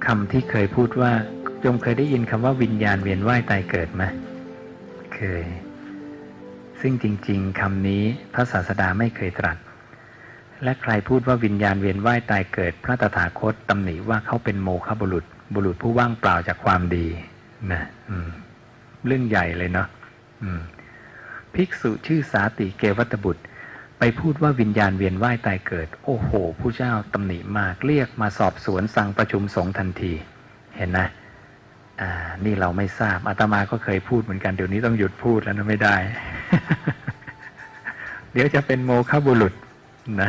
คำที่เคยพูดว่าโยมเคยได้ยินคำว่าวิญญาณเวียนว่ายตายเกิดไหมเคยซึ่งจริงๆคำนี้พระศาสดาไม่เคยตรัสและใครพูดว่าวิญญาณเวียนว่ายตายเกิดพระตถาคตตำหนิว่าเขาเป็นโมฆะบุรุษผู้ว่างเปล่าจากความดีนะเรื่องใหญ่เลยเนาะภิกษุชื่อสาติเกวัตบุตรไปพูดว่าวิญญาณเวียนว่ายตายเกิดโอ้โหผู้เจ้าตำหนิมากเรียกมาสอบสวนสั่งประชุมสงฆ์ทันทีเห็นนะนี่เราไม่ทราบอาตมาก็เคยพูดเหมือนกันเดี๋ยวนี้ต้องหยุดพูดแล้วนะไม่ได้ เดี๋ยวจะเป็นโมฆะบุรุษนะ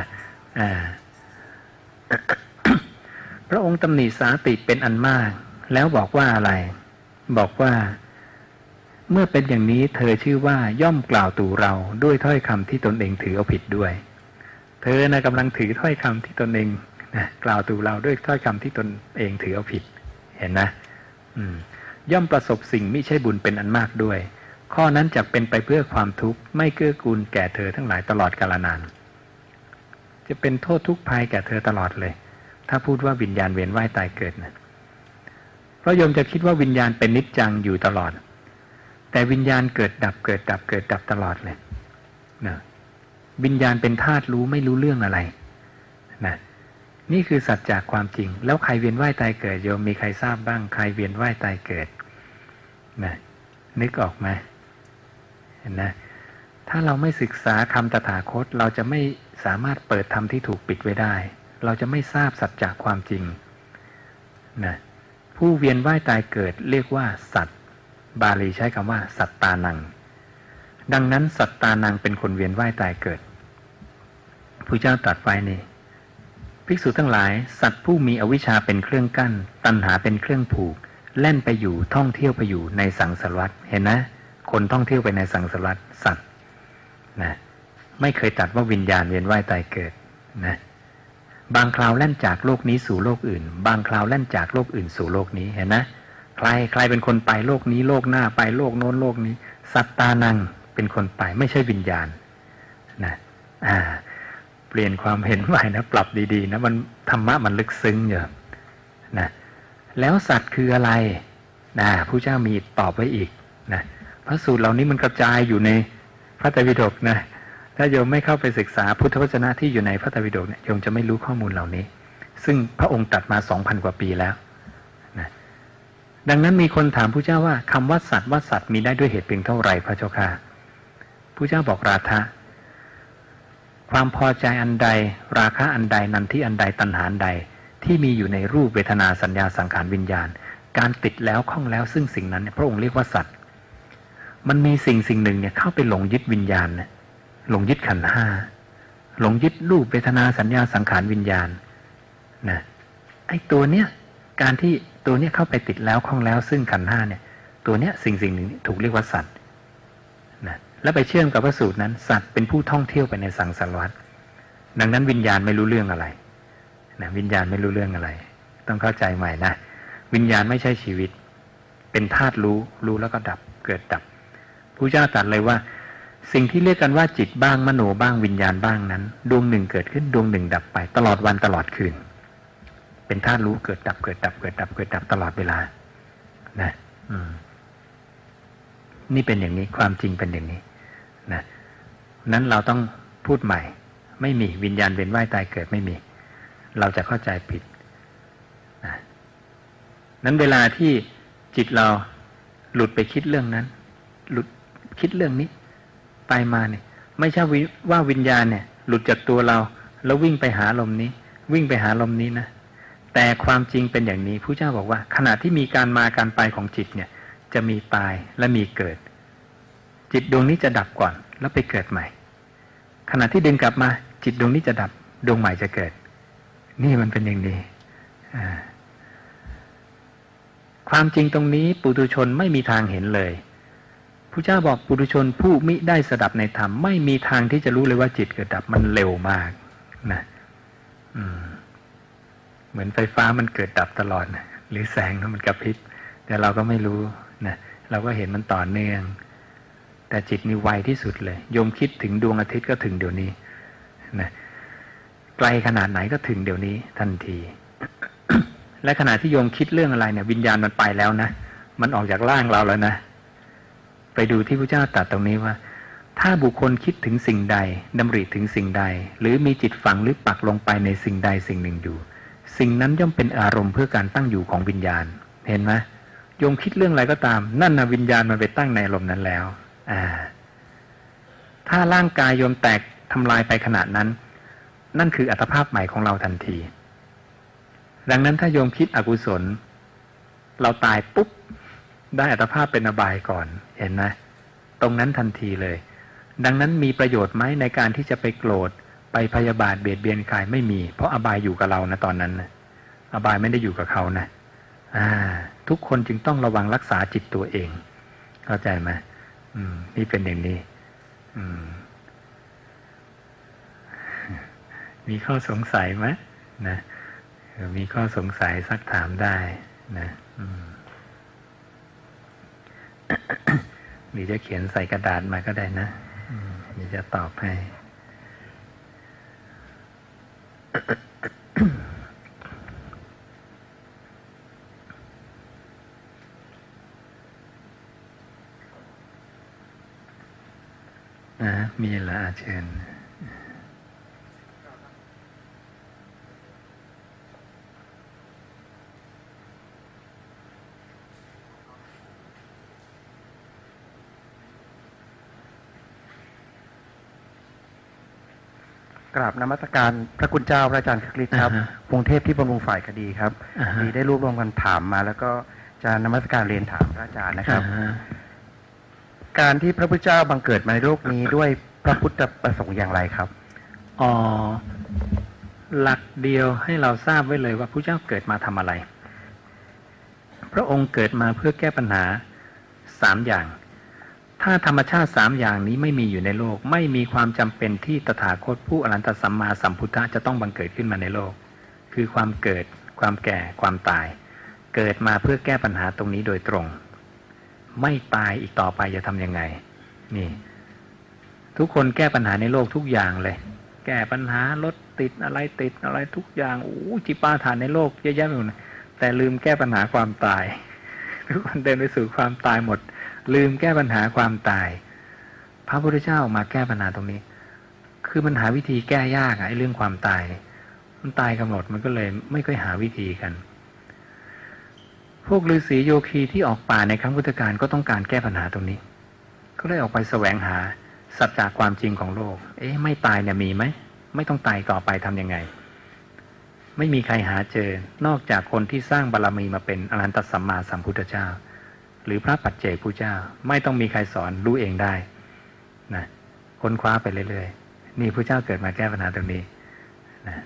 พระองค์ตำหนิสาติเป็นอันมากแล้วบอกว่าอะไรบอกว่าเมื่อเป็นอย่างนี้เธอชื่อว่าย่อมกล่าวตู่เราด้วยถ้อยคำที่ตนเองถือเอาผิดด้วยเธอนะกำลังถือถ้อยคำที่ตนเองนะกล่าวตู่เราด้วยถ้อยคำที่ตนเองถือเอาผิดเห็นนะย่อมประสบสิ่งมิใช่บุญเป็นอันมากด้วยข้อนั้นจักเป็นไปเพื่อความทุกข์ไม่เกื้อกูลแก่เธอทั้งหลายตลอดกาลนานจะเป็นโทษทุกข์ภัยแก่เธอตลอดเลยถ้าพูดว่าวิญญาณเวียนว่ายตายเกิดนะเพราะโยมจะคิดว่าวิญญาณเป็นนิจจังอยู่ตลอดแต่วิญญาณเกิดดับเกิดดับเกิดดับตลอดเลยนะวิญญาณเป็นธาตุรู้ไม่รู้เรื่องอะไรนะนี่คือสัจจะความจริงแล้วใครเวียนว่ายตายเกิดโยมมีใครทราบบ้างใครเวียนว่ายตายเกิดนะนึกออกไหมเห็นนะถ้าเราไม่ศึกษาคำตถาคตเราจะไม่สามารถเปิดธรรมที่ถูกปิดไว้ได้เราจะไม่ทราบสัจจะความจริงนะผู้เวียนว่ายตายเกิดเรียกว่าสัตว์บาลีใช้คำว่าสัตตานังดังนั้นสัตตานังเป็นคนเวียนว่ายตายเกิดพระเจ้าตรัสไว้นี่ภิกษุทั้งหลายสัตว์ผู้มีอวิชชาเป็นเครื่องกั้นตัณหาเป็นเครื่องผูกแล่นไปอยู่ท่องเที่ยวไปอยู่ในสังสารวัฏเห็นนะคนท่องเที่ยวไปในสังสารวัฏสัตว์นะไม่เคยตรัสว่าวิญญาณเวียนว่ายตายเกิดนะบางคราวแล่นจากโลกนี้สู่โลกอื่นบางคราวแล่นจากโลกอื่นสู่โลกนี้เห็นนะใครเป็นคนไปโลกนี้โลกหน้าไปโลกโน้นโลกนี้สัตตานังเป็นคนไปไม่ใช่วิญญาณนะเปลี่ยนความเห็นใหม่นะปรับดีๆนะมันธรรมะมันลึกซึ้งอยู่นะแล้วสัตว์คืออะไรนะพระเจ้ามีตอบไว้อีกนะพระสูตรเหล่านี้มันกระจายอยู่ในพระไตรปิฎกนะถ้าโยมไม่เข้าไปศึกษาพุทธวจนะที่อยู่ในพระไตรปิฎกเนี่ยโยมจะไม่รู้ข้อมูลเหล่านี้ซึ่งพระองค์ตรัสมา 2,000 กว่าปีแล้วนะดังนั้นมีคนถามพระเจ้าว่าคำว่าสัตว์มีได้ด้วยเหตุเพียงเท่าไหร่พระเจ้าค่ะพระเจ้าบอกราคะความพอใจอันใดราคะอันใดนันทิอันใดตัณหาอันใดที่มีอยู่ในรูปเวทนาสัญญาสังขารวิญญาณการติดแล้วคล้องแล้วซึ่งสิ่งนั้นเนี่ยพระองค์เรียกว่าสัตว์มันมีสิ่งหนึ่งเนี่ยเข้าไปหลงยึดวิญญาณเนี่ยหลงยึดขันธ์ห้าหลงยึดรูปเวทนาสัญญาสังขารวิญญาณนะไอ้ตัวเนี้ยการที่ตัวเนี้ยเข้าไปติดแล้วคล้องแล้วซึ่งขันธ์ห้าเนี่ยตัวเนี้ยสิ่งหนึ่งถูกเรียกว่าสัตว์นะแล้วไปเชื่อมกับพระสูตรนั้นสัตว์เป็นผู้ท่องเที่ยวไปในสังสารวัฏดังนั้นวิญญาณไม่รู้เรื่องอะไรนะวิญญาณไม่รู้เรื่องอะไรต้องเข้าใจใหม่นะวิญญาณไม่ใช่ชีวิตเป็นธาตุรู้แล้วก็ดับเกิดดับพระเจ้าตรัสเลยว่าสิ่งที่เรียกกันว่าจิตบ้างมโนบ้างวิญญาณบ้างนั้นดวงหนึ่งเกิดขึ้นดวงหนึ่งดับไปตลอดวันตลอดคืนเป็นธาตุรู้เกิดดับเกิดดับเกิดดับเกิดดับตลอดเวลานะนี่เป็นอย่างนี้ความจริงเป็นอย่างนี้นะนั้นเราต้องพูดใหม่ไม่มีวิญญาณเวียนว่ายตายเกิดไม่มีเราจะเข้าใจผิดนะนั้นเวลาที่จิตเราหลุดไปคิดเรื่องนั้นหลุดคิดเรื่องนี้ไปมาเนี่ยไม่ใช่ว่าวิญญาณเนี่ยหลุดจากตัวเราแล้ววิ่งไปหาลมนี้วิ่งไปหาลมนี้นะแต่ความจริงเป็นอย่างนี้พระเจ้าบอกว่าขณะที่มีการมาการไปของจิตเนี่ยจะมีตายและมีเกิดจิตดวงนี้จะดับก่อนแล้วไปเกิดใหม่ขณะที่ดึงกลับมาจิตดวงนี้จะดับดวงใหม่จะเกิดนี่มันเป็นอย่างนี้ความจริงตรงนี้ปุถุชนไม่มีทางเห็นเลยพระเจ้าบอกปุถุชนผู้มิได้สดับในธรรมไม่มีทางที่จะรู้เลยว่าจิตเกิดดับมันเร็วมากนะเหมือนไฟฟ้ามันเกิดดับตลอดนะหรือแสงมันกระพริบแต่เราก็ไม่รู้นะเราก็เห็นมันต่อเนื่องแต่จิตนี่ไวที่สุดเลยโยมคิดถึงดวงอาทิตย์ก็ถึงเดี๋ยวนี้นะไกลขนาดไหนก็ถึงเดี๋ยวนี้ทันทีและขณะที่โยมคิดเรื่องอะไรเนี่ยวิญญาณมันไปแล้วนะมันออกจากร่างเราแล้วนะไปดูที่พระเจ้าตรัสตรงนี้ว่าถ้าบุคคลคิดถึงสิ่งใดดำริถึงสิ่งใดหรือมีจิตฝังหรือปักลงไปในสิ่งใดสิ่งหนึ่งอยู่สิ่งนั้นย่อมเป็นอารมณ์เพื่อการตั้งอยู่ของวิญญาณเห็นไหมโยมคิดเรื่องอะไรก็ตามนั่นนะวิญญาณมันไปตั้งในอารมณ์นั้นแล้วถ้าร่างกายโยมแตกทำลายไปขนาดนั้นนั่นคืออัตภาพใหม่ของเราทันทีดังนั้นถ้าโยมคิดอกุศลเราตายปุ๊บได้อัตภาพเป็นอบายก่อนเห็นไหมตรงนั้นทันทีเลยดังนั้นมีประโยชน์ไหมในการที่จะไปโกรธไปพยาบาทเบียดเบียนใครไม่มีเพราะอบายอยู่กับเรานะตอนนั้นนะอบายไม่ได้อยู่กับเขานะทุกคนจึงต้องระวังรักษาจิตตัวเองเข้าใจไหมนี่เป็นอย่างนี้มีข้อสงสัยไหมนะมีข้อสงสัยสักถามได้นะหรือจะเขียนใส่กระดาษมาก็ได้นะเดี๋ยวจะตอบให้มีละเชิญกราบนมัสการพระคุณเจ้าพระอาจารย์คริสครับพงเทพที่บำรุงฝ่ายคดีครับมีได้รวบรวมกันถามมาแล้วก็จะนมัสการเรียนถามพระอาจารย์นะครับการที่พระพุทธเจ้าบังเกิดมาในโลกนี้ด้วยพระพุทธประสงค์อย่างไรครับหลักเดียวให้เราทราบไว้เลยว่าพระเจ้าเกิดมาทำอะไรพระองค์เกิดมาเพื่อแก้ปัญหา3อย่างถ้าธรรมชาติ3อย่างนี้ไม่มีอยู่ในโลกไม่มีความจำเป็นที่ตถาคตผู้อรหันตสัมมาสัมพุทธะจะต้องบังเกิดขึ้นมาในโลกคือความเกิดความแก่ความตายเกิดมาเพื่อแก้ปัญหาตรงนี้โดยตรงไม่ตายอีกต่อไปจะทำยังไงนี่ทุกคนแก้ปัญหาในโลกทุกอย่างเลยแก้ปัญหารถติดอะไรทุกอย่างจิปาถะในโลกเยอะแยะไปหมดแต่ลืมแก้ปัญหาความตายทุกคนเดินไปสู่ความตายหมดลืมแก้ปัญหาความตายพระพุทธเจ้ามาแก้ปัญหาตรงนี้คือมันหาวิธีแก้ยากไอ้เรื่องความตายมันตายกำหนดมันก็เลยไม่ค่อยหาวิธีกันพวกฤาษีโยคีที่ออกป่าในครั้งพุทธกาลก็ต้องการแก้ปัญหาตรงนี้ก็เลยออกไปแสวงหาสัจจะความจริงของโลกไม่ตายเนี่ยมีไหมไม่ต้องตายต่อไปทำยังไงไม่มีใครหาเจอนอกจากคนที่สร้างบารมีมาเป็นอรหันตสัมมาสัมพุทธเจ้าหรือพระปัจเจกพุทธเจ้าไม่ต้องมีใครสอนรู้เองได้นะค้นคว้าไปเรื่อยๆนี่พระเจ้าเกิดมาแก้ปัญหาตรงนี้นะ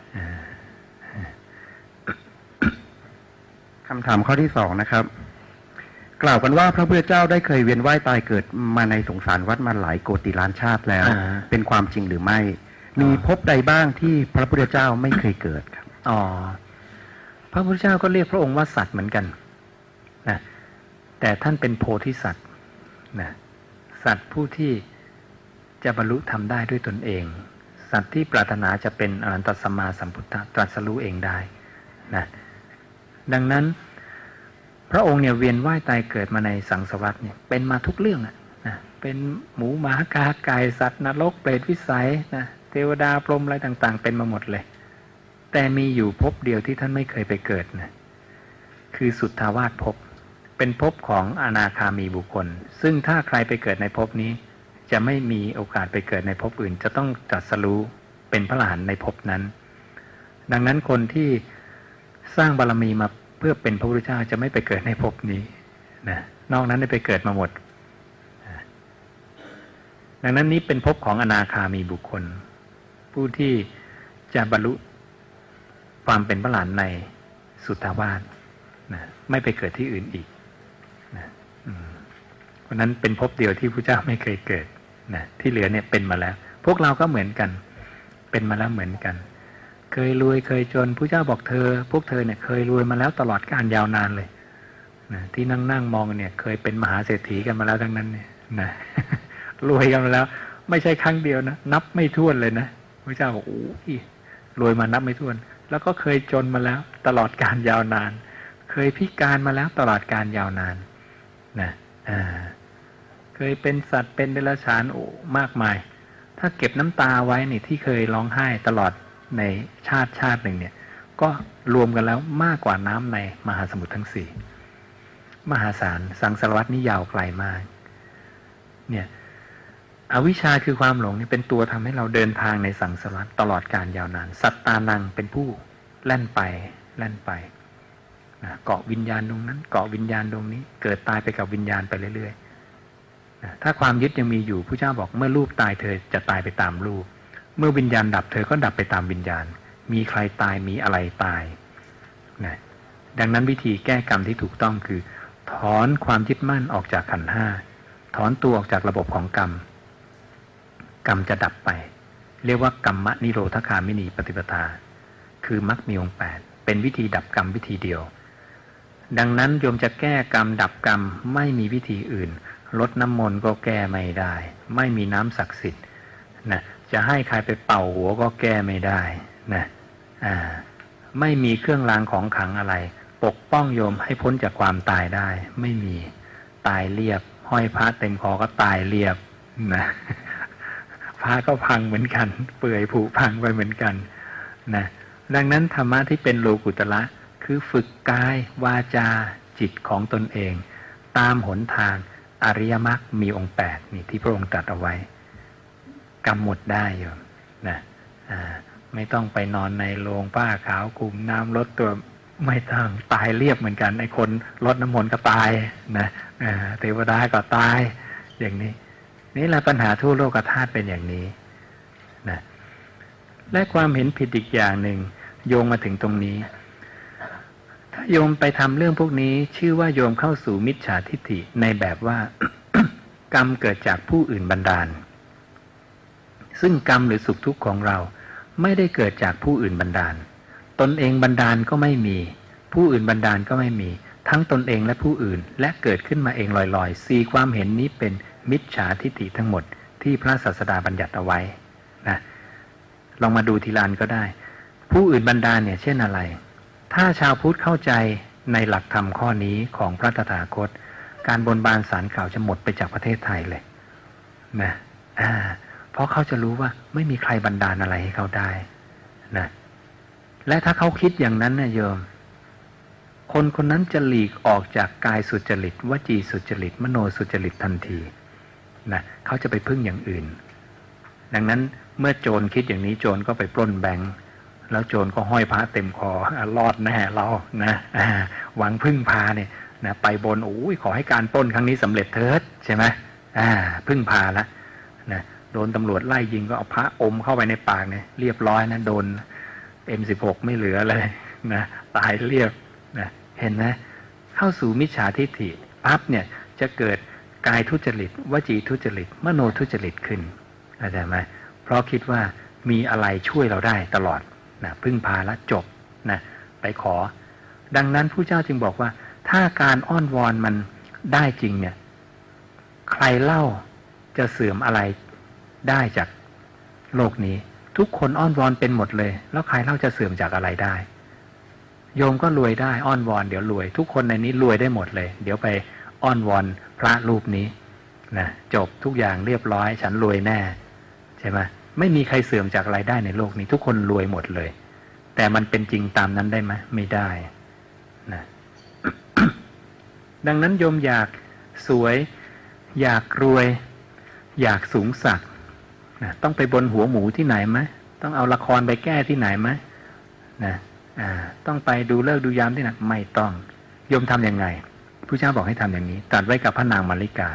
คำถามข้อที่2นะครับกล่าวกันว่าพระพุทธเจ้าได้เคยเวียนว่ายตายเกิดมาในสงสารวัฏมาหลายโกติล้านชาติแล้วเป็นความจริงหรือไม่มีภพใดบ้างที่พระพุทธเจ้าไม่เคยเกิดครับพระพุทธเจ้าก็เรียกพระองค์ว่าสัตว์เหมือนกันนะแต่ท่านเป็นโพธิสัตว์นะสัตว์ผู้ที่จะบรรลุธรรมได้ด้วยตนเองสัตว์ที่ปรารถนาจะเป็นอรหันตสัมมาสัมพุทธะตรัสรู้เองได้นะดังนั้นพระองค์เนี่ยเวียนว่ายตายเกิดมาในสังสารวัฏเนี่ยเป็นมาทุกเรื่องนะเป็นหมูหมากาไก่สัตว์นรกเปรตวิสัยนะเทวดาพรหมอะไรต่างๆเป็นมาหมดเลยแต่มีอยู่ภพเดียวที่ท่านไม่เคยไปเกิดนะคือสุทธาวาสภพเป็นภพของอนาคามีบุคคลซึ่งถ้าใครไปเกิดในภพนี้จะไม่มีโอกาสไปเกิดในภพอื่นจะต้องตรัสรู้เป็นพระอรหันต์ในภพนั้นดังนั้นคนที่สร้างบารมีมาเพื่อเป็นพระพุทธเจ้าจะไม่ไปเกิดในภพนี้นะนอกนั้นได้ไปเกิดมาหมดดังนั้นนี้เป็นภพของอนาคามีบุคคลผู้ที่จะบรรลุความเป็นพระอรหันต์ในสุทธาวาสนะไม่ไปเกิดที่อื่นอีกนะเพราะนั้นเป็นภพเดียวที่พระเจ้าไม่เคยเกิดนะที่เหลือเนี่ยเป็นมาแล้วพวกเราก็เหมือนกันเป็นมาแล้วเหมือนกันเคยรวยเคยจนพระเจ้าบอกพวกเธอเนี่ยเคยรวยมาแล้วตลอดกาลยาวนานเลยนะที่นั่งมองเนี่ยเคยเป็นมหาเศรษฐีกันมาแล้วทั้งนั้นเนี่ยนะรวยกันมาแล้วไม่ใช่ครั้งเดียวนะนับไม่ถ้วนเลยนะพระเจ้าบอกรวยมานับไม่ถ้วนแล้วก็เคยจนมาแล้วตลอดกาลยาวนานเคยพิการมาแล้วตลอดการยาวนานนะเคยเป็นสัตว์เป็นเดรัจฉานมากมายถ้าเก็บน้ำตาไว้นี่ที่เคยร้องไห้ตลอดในชาติหนึ่งเนี่ยก็รวมกันแล้วมากกว่าน้ำในมหาสมุทรทั้งสี่มหาศาลสังสารวัฏนี่ยาวไกลมากเนี่ยอวิชชาคือความหลงนี่เป็นตัวทำให้เราเดินทางในสังสารวัฏตลอดการยาวนานสัตตานังเป็นผู้แล่นไปนะเกาะวิญญาณตรงนั้นเกาะวิญญาณตรงนี้เกิดตายไปกับวิญญาณไปเรื่อยๆนะถ้าความยึดยังมีอยู่พระเจ้าบอกเมื่อรูปตายเธอจะตายไปตามรูปเมื่อวิญญาณดับเธอก็ดับไปตามวิญญาณมีใครตายมีอะไรตายนะดังนั้นวิธีแก้กรรมที่ถูกต้องคือถอนความยึดมั่นออกจากขันธ์ห้าถอนตัวออกจากระบบของกรรมจะดับไปเรียกว่ากรรมนิโรธคามินีปฏิปทาคือมรรคมีองค์ 8เป็นวิธีดับกรรมวิธีเดียวดังนั้นโยมจะแก้กรรมดับกรรมไม่มีวิธีอื่นลดน้ำมนต์ก็แก้ไม่ได้ไม่มีน้ำศักดิ์สิทธิ์นะจะให้ใครไปเป่าหัวก็แก้ไม่ได้นะไม่มีเครื่องรางของขลังอะไรปกป้องโยมให้พ้นจากความตายได้ไม่มีตายเรียบห้อยพระเต็มคอก็ตายเรียบนะพระก็พังเหมือนกันเปื่อยผุพังไปเหมือนกันนะดังนั้นธรรมะที่เป็นโลกุตระคือฝึกกายวาจาจิตของตนเองตามหนทางอริยมรรคมีองค์ 8นี่ที่พระองค์ตรัสเอาไว้กำหนดได้โยมนะไม่ต้องไปนอนในโรงผ้าขาวคลุมน้ำลดตัวไม่ต้องตายเรียบเหมือนกันไอ้คนลดน้ำมนต์ก็ตายนะเทวดาก็ตายอย่างนี้นี่แหละปัญหาทั่วโลกธาตุเป็นอย่างนี้นะและความเห็นผิดอีกอย่างหนึ่งโยงมาถึงตรงนี้ถ้าโยมไปทำเรื่องพวกนี้ชื่อว่าโยมเข้าสู่มิจฉาทิฏฐิในแบบว่า กรรมเกิดจากผู้อื่นบันดาลซึ่งกรรมหรือสุขทุกข์ของเราไม่ได้เกิดจากผู้อื่นบันดาลตนเองบันดาลก็ไม่มีผู้อื่นบันดาลก็ไม่มีทั้งตนเองและผู้อื่นและเกิดขึ้นมาเองลอยๆสี่ความเห็นนี้เป็นมิจฉาทิฏฐิทั้งหมดที่พระศาสดาบัญญัติเอาไว้นะลองมาดูทีละอันก็ได้ผู้อื่นบันดาลเนี่ยเช่นอะไรถ้าชาวพุทธเข้าใจในหลักธรรมข้อนี้ของพระตถาคตการบนบานศาลกล่าวจะหมดไปจากประเทศไทยเลยนะเพราะเขาจะรู้ว่าไม่มีใครบันดาลอะไรให้เขาได้นะและถ้าเขาคิดอย่างนั้นนะโยมคนคนนั้นจะหลีกออกจากกายสุจริตวจีสุจริตมโนสุจริตทันทีนะเขาจะไปพึ่งอย่างอื่นดังนั้นเมื่อโจรคิดอย่างนี้โจรก็ไปปล้นแบงค์แล้วโจรก็ห้อยพระเต็มคอรอดแน่เรานะหวังพึ่งพาเนี่ยนะไปบนขอให้การปล้นครั้งนี้สำเร็จเถิดใช่ไหมพึ่งพาแล้วนะโดนตำรวจไล่ยิงก็เอาพระอมเข้าไปในปากเนี่ยเรียบร้อยนะโดน M16 ไม่เหลือเลยนะตายเรียบนะเห็นไหมเข้าสู่มิจฉาทิฏฐิปั๊บเนี่ยจะเกิดกายทุจริตวจีทุจริตมโนทุจริตขึ้นเข้าใจไหมเพราะคิดว่ามีอะไรช่วยเราได้ตลอดนะพึ่งพาแล้วจบนะไปขอดังนั้นผู้เจ้าจึงบอกว่าถ้าการอ้อนวอนมันได้จริงเนี่ยใครเล่าจะเสื่อมอะไรได้จากโลกนี้ทุกคนอ้อนวอนเป็นหมดเลยแล้วใครเล่าจะเสื่อมจากอะไรได้โยมก็รวยได้อ้อนวอนเดี๋ยวรวยทุกคนในนี้รวยได้หมดเลยเดี๋ยวไปอ้อนวอนพระรูปนี้นะจบทุกอย่างเรียบร้อยฉันรวยแน่ใช่ไหมไม่มีใครเสื่อมจากอะไรได้ในโลกนี้ทุกคนรวยหมดเลยแต่มันเป็นจริงตามนั้นได้ไหมไม่ได้นะ ดังนั้นโยมอยากสวยอยากรวยอยากสูงสักนะต้องไปบนหัวหมูที่ไหนไหมต้องเอาละครไปแก้ที่ไหนไหมนะต้องไปดูเลิกษ์ดูยามที่ไหนไม่ต้องโยมทำยังไงผู้เจ้าบอกให้ทำอย่างนี้ตรัสไว้กับพระนางมาริกา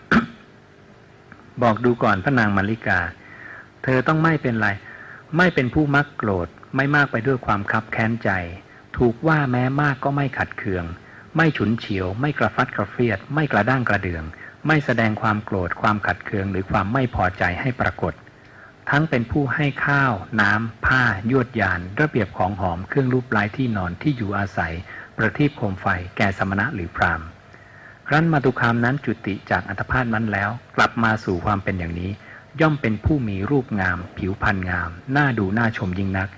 บอกดูก่อนพระนางมาริกาเธอต้องไม่เป็นไรไม่เป็นผู้มักโกรธไม่มากไปด้วยความคับแค้นใจถูกว่าแม้มากก็ไม่ขัดเคืองไม่ฉุนเฉียวไม่กระฟัดกระเฟียดไม่กระด้างกระเดืองไม่แสดงความโกรธความขัดเคืองหรือความไม่พอใจให้ปรากฏทั้งเป็นผู้ให้ข้าวน้ำผ้ายวดยานระเบียบของหอมเครื่องรูปไล้ที่นอนที่อยู่อาศัยประทีปโคมไฟแก่สมณะหรือพราหมณ์ครั้นมาตุคามนั้นจุติจากอัตภาพนั้นแล้วกลับมาสู่ความเป็นอย่างนี้ย่อมเป็นผู้มีรูปงามผิวพรรณงามน่าดูน่าชมยิ่งนัก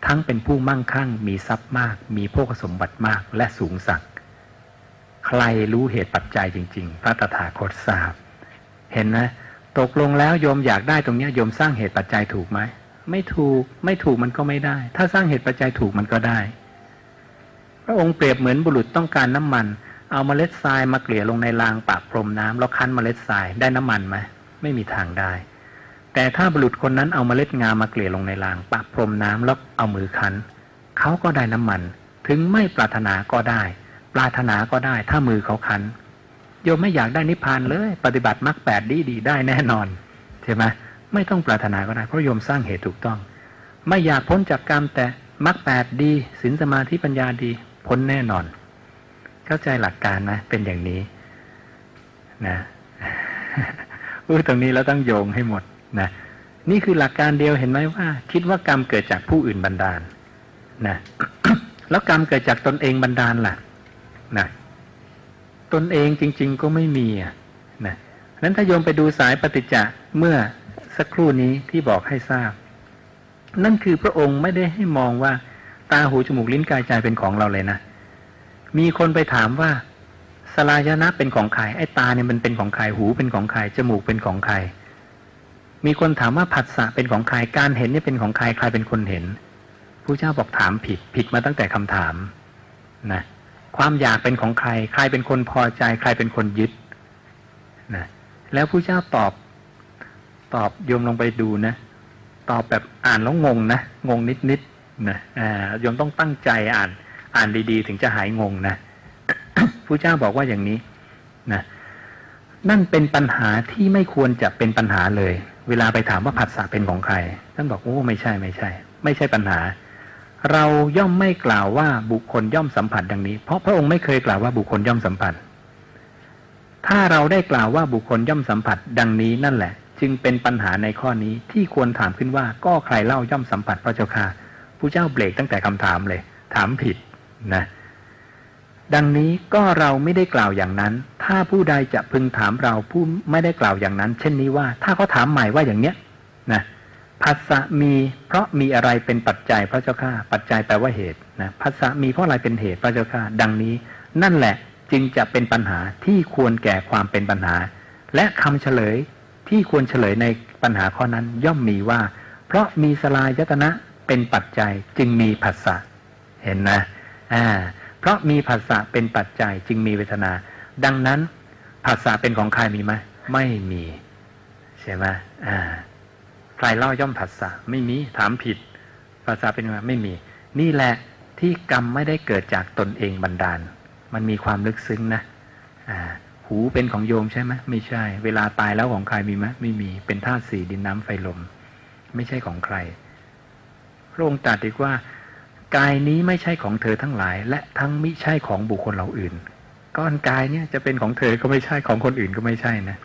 ทั้งเป็นผู้มั่งคั่งมีทรัพย์มากมีโภคสมบัติมากและสูงสักใครรู้เหตุปัจจัยจริงๆพระตถาคตทราบเห็นนะตกลงแล้วโยมอยากได้ตรงนี้โยมสร้างเหตุปัจจัยถูกไหมไม่ถูกมันก็ไม่ได้ถ้าสร้างเหตุปัจจัยถูกมันก็ได้พระองค์เปรียบเหมือนบุรุษต้องการน้ำมันเอาเมล็ดทรายมาเกลี่ยลงในรางปะพรมน้ำแล้วคั้นเมล็ดทรายได้น้ำมันไหมไม่มีทางได้แต่ถ้าบุรุษคนนั้นเอาเมล็ดงามาเกลี่ยลงในรางปะพรมน้ำแล้วเอามือคั้นเขาก็ได้น้ำมันถึงไม่ปรารถนาก็ได้ปรารถนาก็ได้ถ้ามือเขาคั้นโยมไม่อยากได้นิพพานเลยปฏิบัติมรรค8ดีได้แน่นอนใช่ไหมไม่ต้องปรารถนาก็ได้เพราะโยมสร้างเหตุถูกต้องไม่อยากพ้นจากกรรมแต่มรรค8ดีศีลสมาธิปัญญาดีพ้นแน่นอนเข้าใจหลักการนะเป็นอย่างนี้นะตรงนี้เราต้องโยงให้หมดนะนี่คือหลักการเดียวเห็นไหมว่าคิดว่ากรรมเกิดจากผู้อื่นบันดาลนะ แล้วกรรมเกิดจากตนเองบันดาลล่ะนะตนเองจริงๆก็ไม่มีนะนั้นถ้าโยมไปดูสายปฏิจจ์เมื่อสักครู่นี้ที่บอกให้ทราบนั่นคือพระองค์ไม่ได้ให้มองว่าตาหูจมูกลิ้นกายใจเป็นของเราเลยนะมีคนไปถามว่าสลายนะเป็นของใครไอ้ตาเนี่ยมันเป็นของใครหูเป็นของใครจมูกเป็นของใครมีคนถามว่าผัสสะเป็นของใครการเห็นนี่เป็นของใครใครเป็นคนเห็นพระเจ้าบอกถามผิดมาตั้งแต่คำถามนะความอยากเป็นของใครใครเป็นคนพอใจใครเป็นคนยึดนะแล้วพระเจ้าตอบโยมลงไปดูนะตอบแบบอ่านแล้วงงนะงงนิดนะโยมต้องตั้งใจอ่านดีๆถึงจะหายงงนะ พระเจ้าบอกว่าอย่างนี้นะนั่นเป็นปัญหาที่ไม่ควรจะเป็นปัญหาเลยเวลาไปถามว่าผัสสะเป็นของใครท่านบอกโอ้ไม่ใช่ปัญหาเราย่อมไม่กล่าวว่าบุคคลย่อมสัมผัสดังนี้เพราะพระองค์ไม่เคยกล่าวว่าบุคคลย่อมสัมผัสถ้าเราได้กล่าวว่าบุคคลย่อมสัมผัสดังนี้นั่นแหละจึงเป็นปัญหาในข้อนี้ที่ควรถามขึ้นว่าก็ใครเล่าย่อมสัมผัสพระเจ้าค่ะพระเจ้าเบรกตั้งแต่คำถามเลยถามผิดนะดังนี้ก็เราไม่ได้กล่าวอย่างนั้นถ้าผู้ใดจะพึงถามเราผู้ไม่ได้กล่าวอย่างนั้นเช่นนี้ว่าถ้าเขาถามใหม่ว่าอย่างเนี้ยนะผัสสะมีเพราะมีอะไรเป็นปัจจัยพระเจ้าข้าปัจจัยแปลว่าเหตุนะผัสสะมีเพราะอะไรเป็นเหตุพระเจ้าข้าดังนี้นั่นแหละจึงจะเป็นปัญหาที่ควรแก่ความเป็นปัญหาและคำเฉลยที่ควรเฉลยในปัญหาข้อนั้นย่อมมีว่าเพราะมีสลายตนะเป็นปัจจัยจึงมีผัสสะเห็นนะเพราะมีผัสสะเป็นปัจจัยจึงมีเวทนาดังนั้นผัสสะเป็นของใครมีไหมไม่มีใช่ไหมใครเล่าย่อมผัสสะไม่มีถามผิดผัสสะเป็นมาไม่มีนี่แหละที่กรรมไม่ได้เกิดจากตนเองบันดาลมันมีความลึกซึ้งนะหูเป็นของโยมใช่ไหมไม่ใช่เวลาตายแล้วของใครมีไหมไม่มีเป็นธาตุสี่ดินน้ำไฟลมไม่ใช่ของใครพระองค์ตรัสอีกว่ากายนี้ไม่ใช่ของเธอทั้งหลายและทั้งมิใช่ของบุคคลเราอื่นก้อนกายเนี่ยจะเป็นของเธอก็ไม่ใช่ของคนอื่นก็ไม่ใช่นะ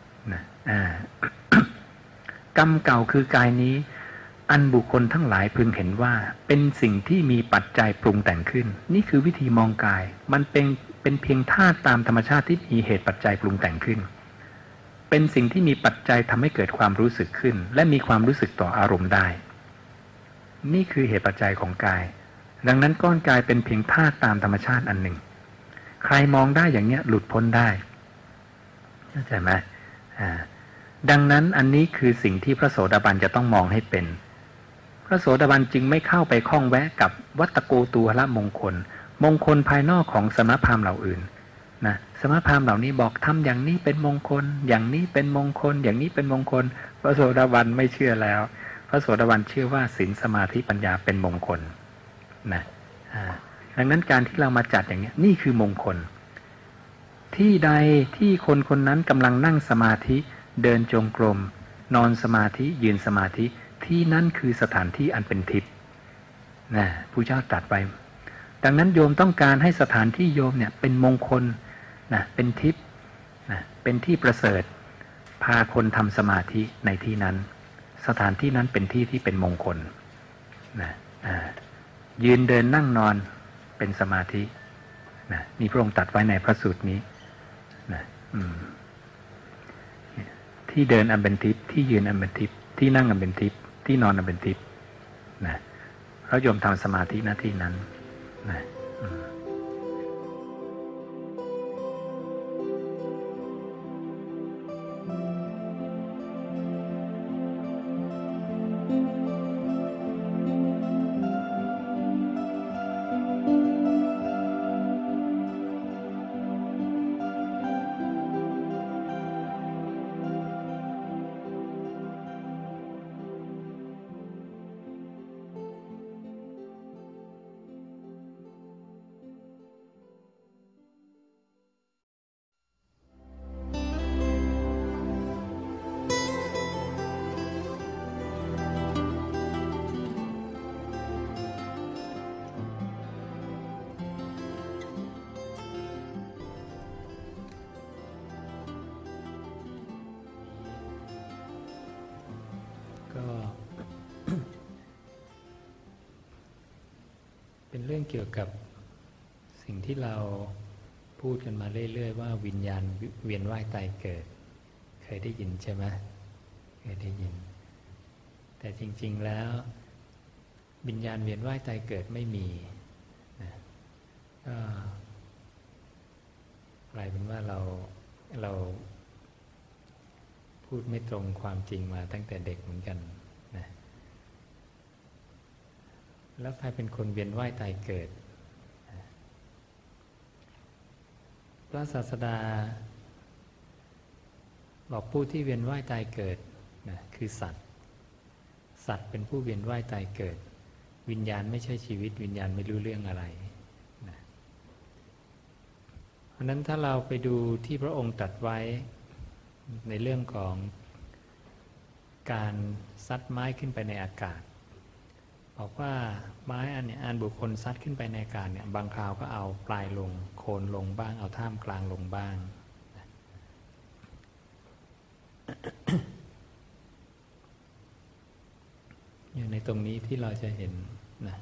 กรรมเก่าคือกายนี้อันบุคคลทั้งหลายพึงเห็นว่าเป็นสิ่งที่มีปัจจัยปรุงแต่งขึ้นนี่คือวิธีมองกายมันเป็นเพียงธาตุตามธรรมชาติที่มีเหตุปัจจัยปรุงแต่งขึ้นเป็นสิ่งที่มีปัจจัยทำให้เกิดความรู้สึกขึ้นและมีความรู้สึกต่ออารมณ์ได้นี่คือเหตุปัจจัยของกายดังนั้นก้อนกายเป็นเพียงธาตุตามธรรมชาติอันหนึ่งใครมองได้อย่างเนี้ยหลุดพ้นได้เข้าใจไหมดังนั้นอันนี้คือสิ่งที่พระโสดาบันจะต้องมองให้เป็นพระโสดาบันจึงไม่เข้าไปข้องแวะกับวัตโกตูหละมงคลภายนอกของสมณพราหมณ์เหล่าอื่นนะสมณพราหมณ์เหล่านี้บอกทำอย่างนี้เป็นมงคลอย่างนี้เป็นมงคลอย่างนี้เป็นมงคลพระโสดาบันไม่เชื่อแล้วพระโสดาบันเชื่อว่าศีลสมาธิปัญญาเป็นมงคลนะดังนั้นการที่เรามาจัดอย่างนี้นี่คือมงคลที่ใดที่คนคนนั้นกำลังนั่งสมาธิเดินจงกรมนอนสมาธิยืนสมาธิที่นั่นคือสถานที่อันเป็นทิพย์นะพระเจ้าตรัสไปดังนั้นโยมต้องการให้สถานที่โยมเนี่ยเป็นมงคลนะเป็นทิพย์นะเป็นที่ประเสริฐพาคนทำสมาธิในที่นั้นสถานที่นั้นเป็นที่ที่เป็นมงคลนะยืนเดินนั่งนอนเป็นสมาธินะนี่พระองค์ตรัสไว้ในพระสูตรนี้นะที่เดินอันเป็นทิพย์ที่ยืนอันเป็นทิพย์ที่นั่งอันเป็นทิพย์ที่นอนอันเป็นทิพย์นะเพราะโยมทำสมาธิหน้าที่นั้นนะเป็นเรื่องเกี่ยวกับสิ่งที่เราพูดกันมาเรื่อยๆว่าวิญญาณเวียนว่ายตายเกิดเคยได้ยินใช่ไหมเคยได้ยินแต่จริงๆแล้ววิญญาณเวียนว่ายตายเกิดไม่มีนะก็กลายเป็นว่าเราพูดไม่ตรงความจริงมาตั้งแต่เด็กเหมือนกันนะแล้วใครเป็นคนเวียนว่ายตายเกิดพระศาสดาบอกผู้ที่เวียนว่ายตายเกิดนะคือสัตว์เป็นผู้เวียนว่ายตายเกิดวิญญาณไม่ใช่ชีวิตวิญญาณไม่รู้เรื่องอะไรนะเพราะนั้นถ้าเราไปดูที่พระองค์ตรัสไว้ในเรื่องของการซัดไม้ขึ้นไปในอากาศบอกว่าไม้อันบุคคลซัดขึ้นไปในอากาศเนี่ยบางคราวก็เอาปลายลงโคนลงบ้างเอาท่ามกลางลงบ้างอยู่ในตรงนี้ที่เราจะเห็นนะ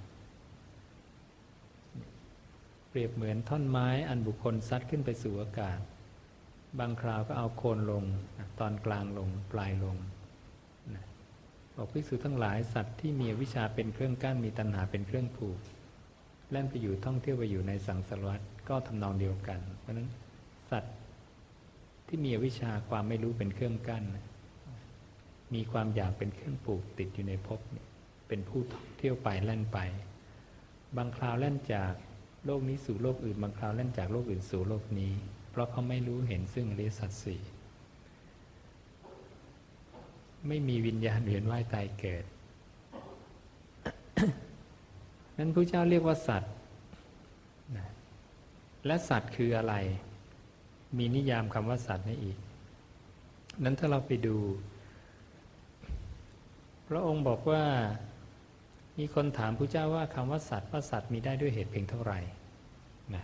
เปรียบเหมือนท่อนไม้อันบุคคลซัดขึ้นไปสู่อากาศบางคราวก็เอาโคนลงตอนกลางลงปลายลงนะบอกภิกษุทั้งหลายสัตว์ที่มีอวิชชาเป็นเครื่องกั้นมีตัณหาเป็นเครื่องผูกแล่นไปอยู่ท่องเที่ยวไปอยู่ในสังสารวัฏก็ทำนองเดียวกันเพราะฉะนั้นสัตว์ที่มีอวิชชาความไม่รู้เป็นเครื่องกั้นมีความอยากเป็นเครื่องผูกติดอยู่ในภพเป็นผู้เที่ยวไปแล่นไปบางคราวแล่นจากโลกนี้สู่โลกอื่นบางคราวแล่นจากโลกอื่นสู่โลกนี้เพราะเขาไม่รู้เห็นซึ่งอริยสัจสี่ไม่มีวิญญาณเวียนว่ายตายเกิด นั้นพระเจ้าเรียกว่าสัตว์และสัตว์คืออะไรมีนิยามคำว่าสัตว์นี่อีกนั้นถ้าเราไปดูพระองค์บอกว่ามีคนถามพระเจ้าว่าคำว่าสัตว์มีได้ด้วยเหตุเพียงเท่าไหร่นะ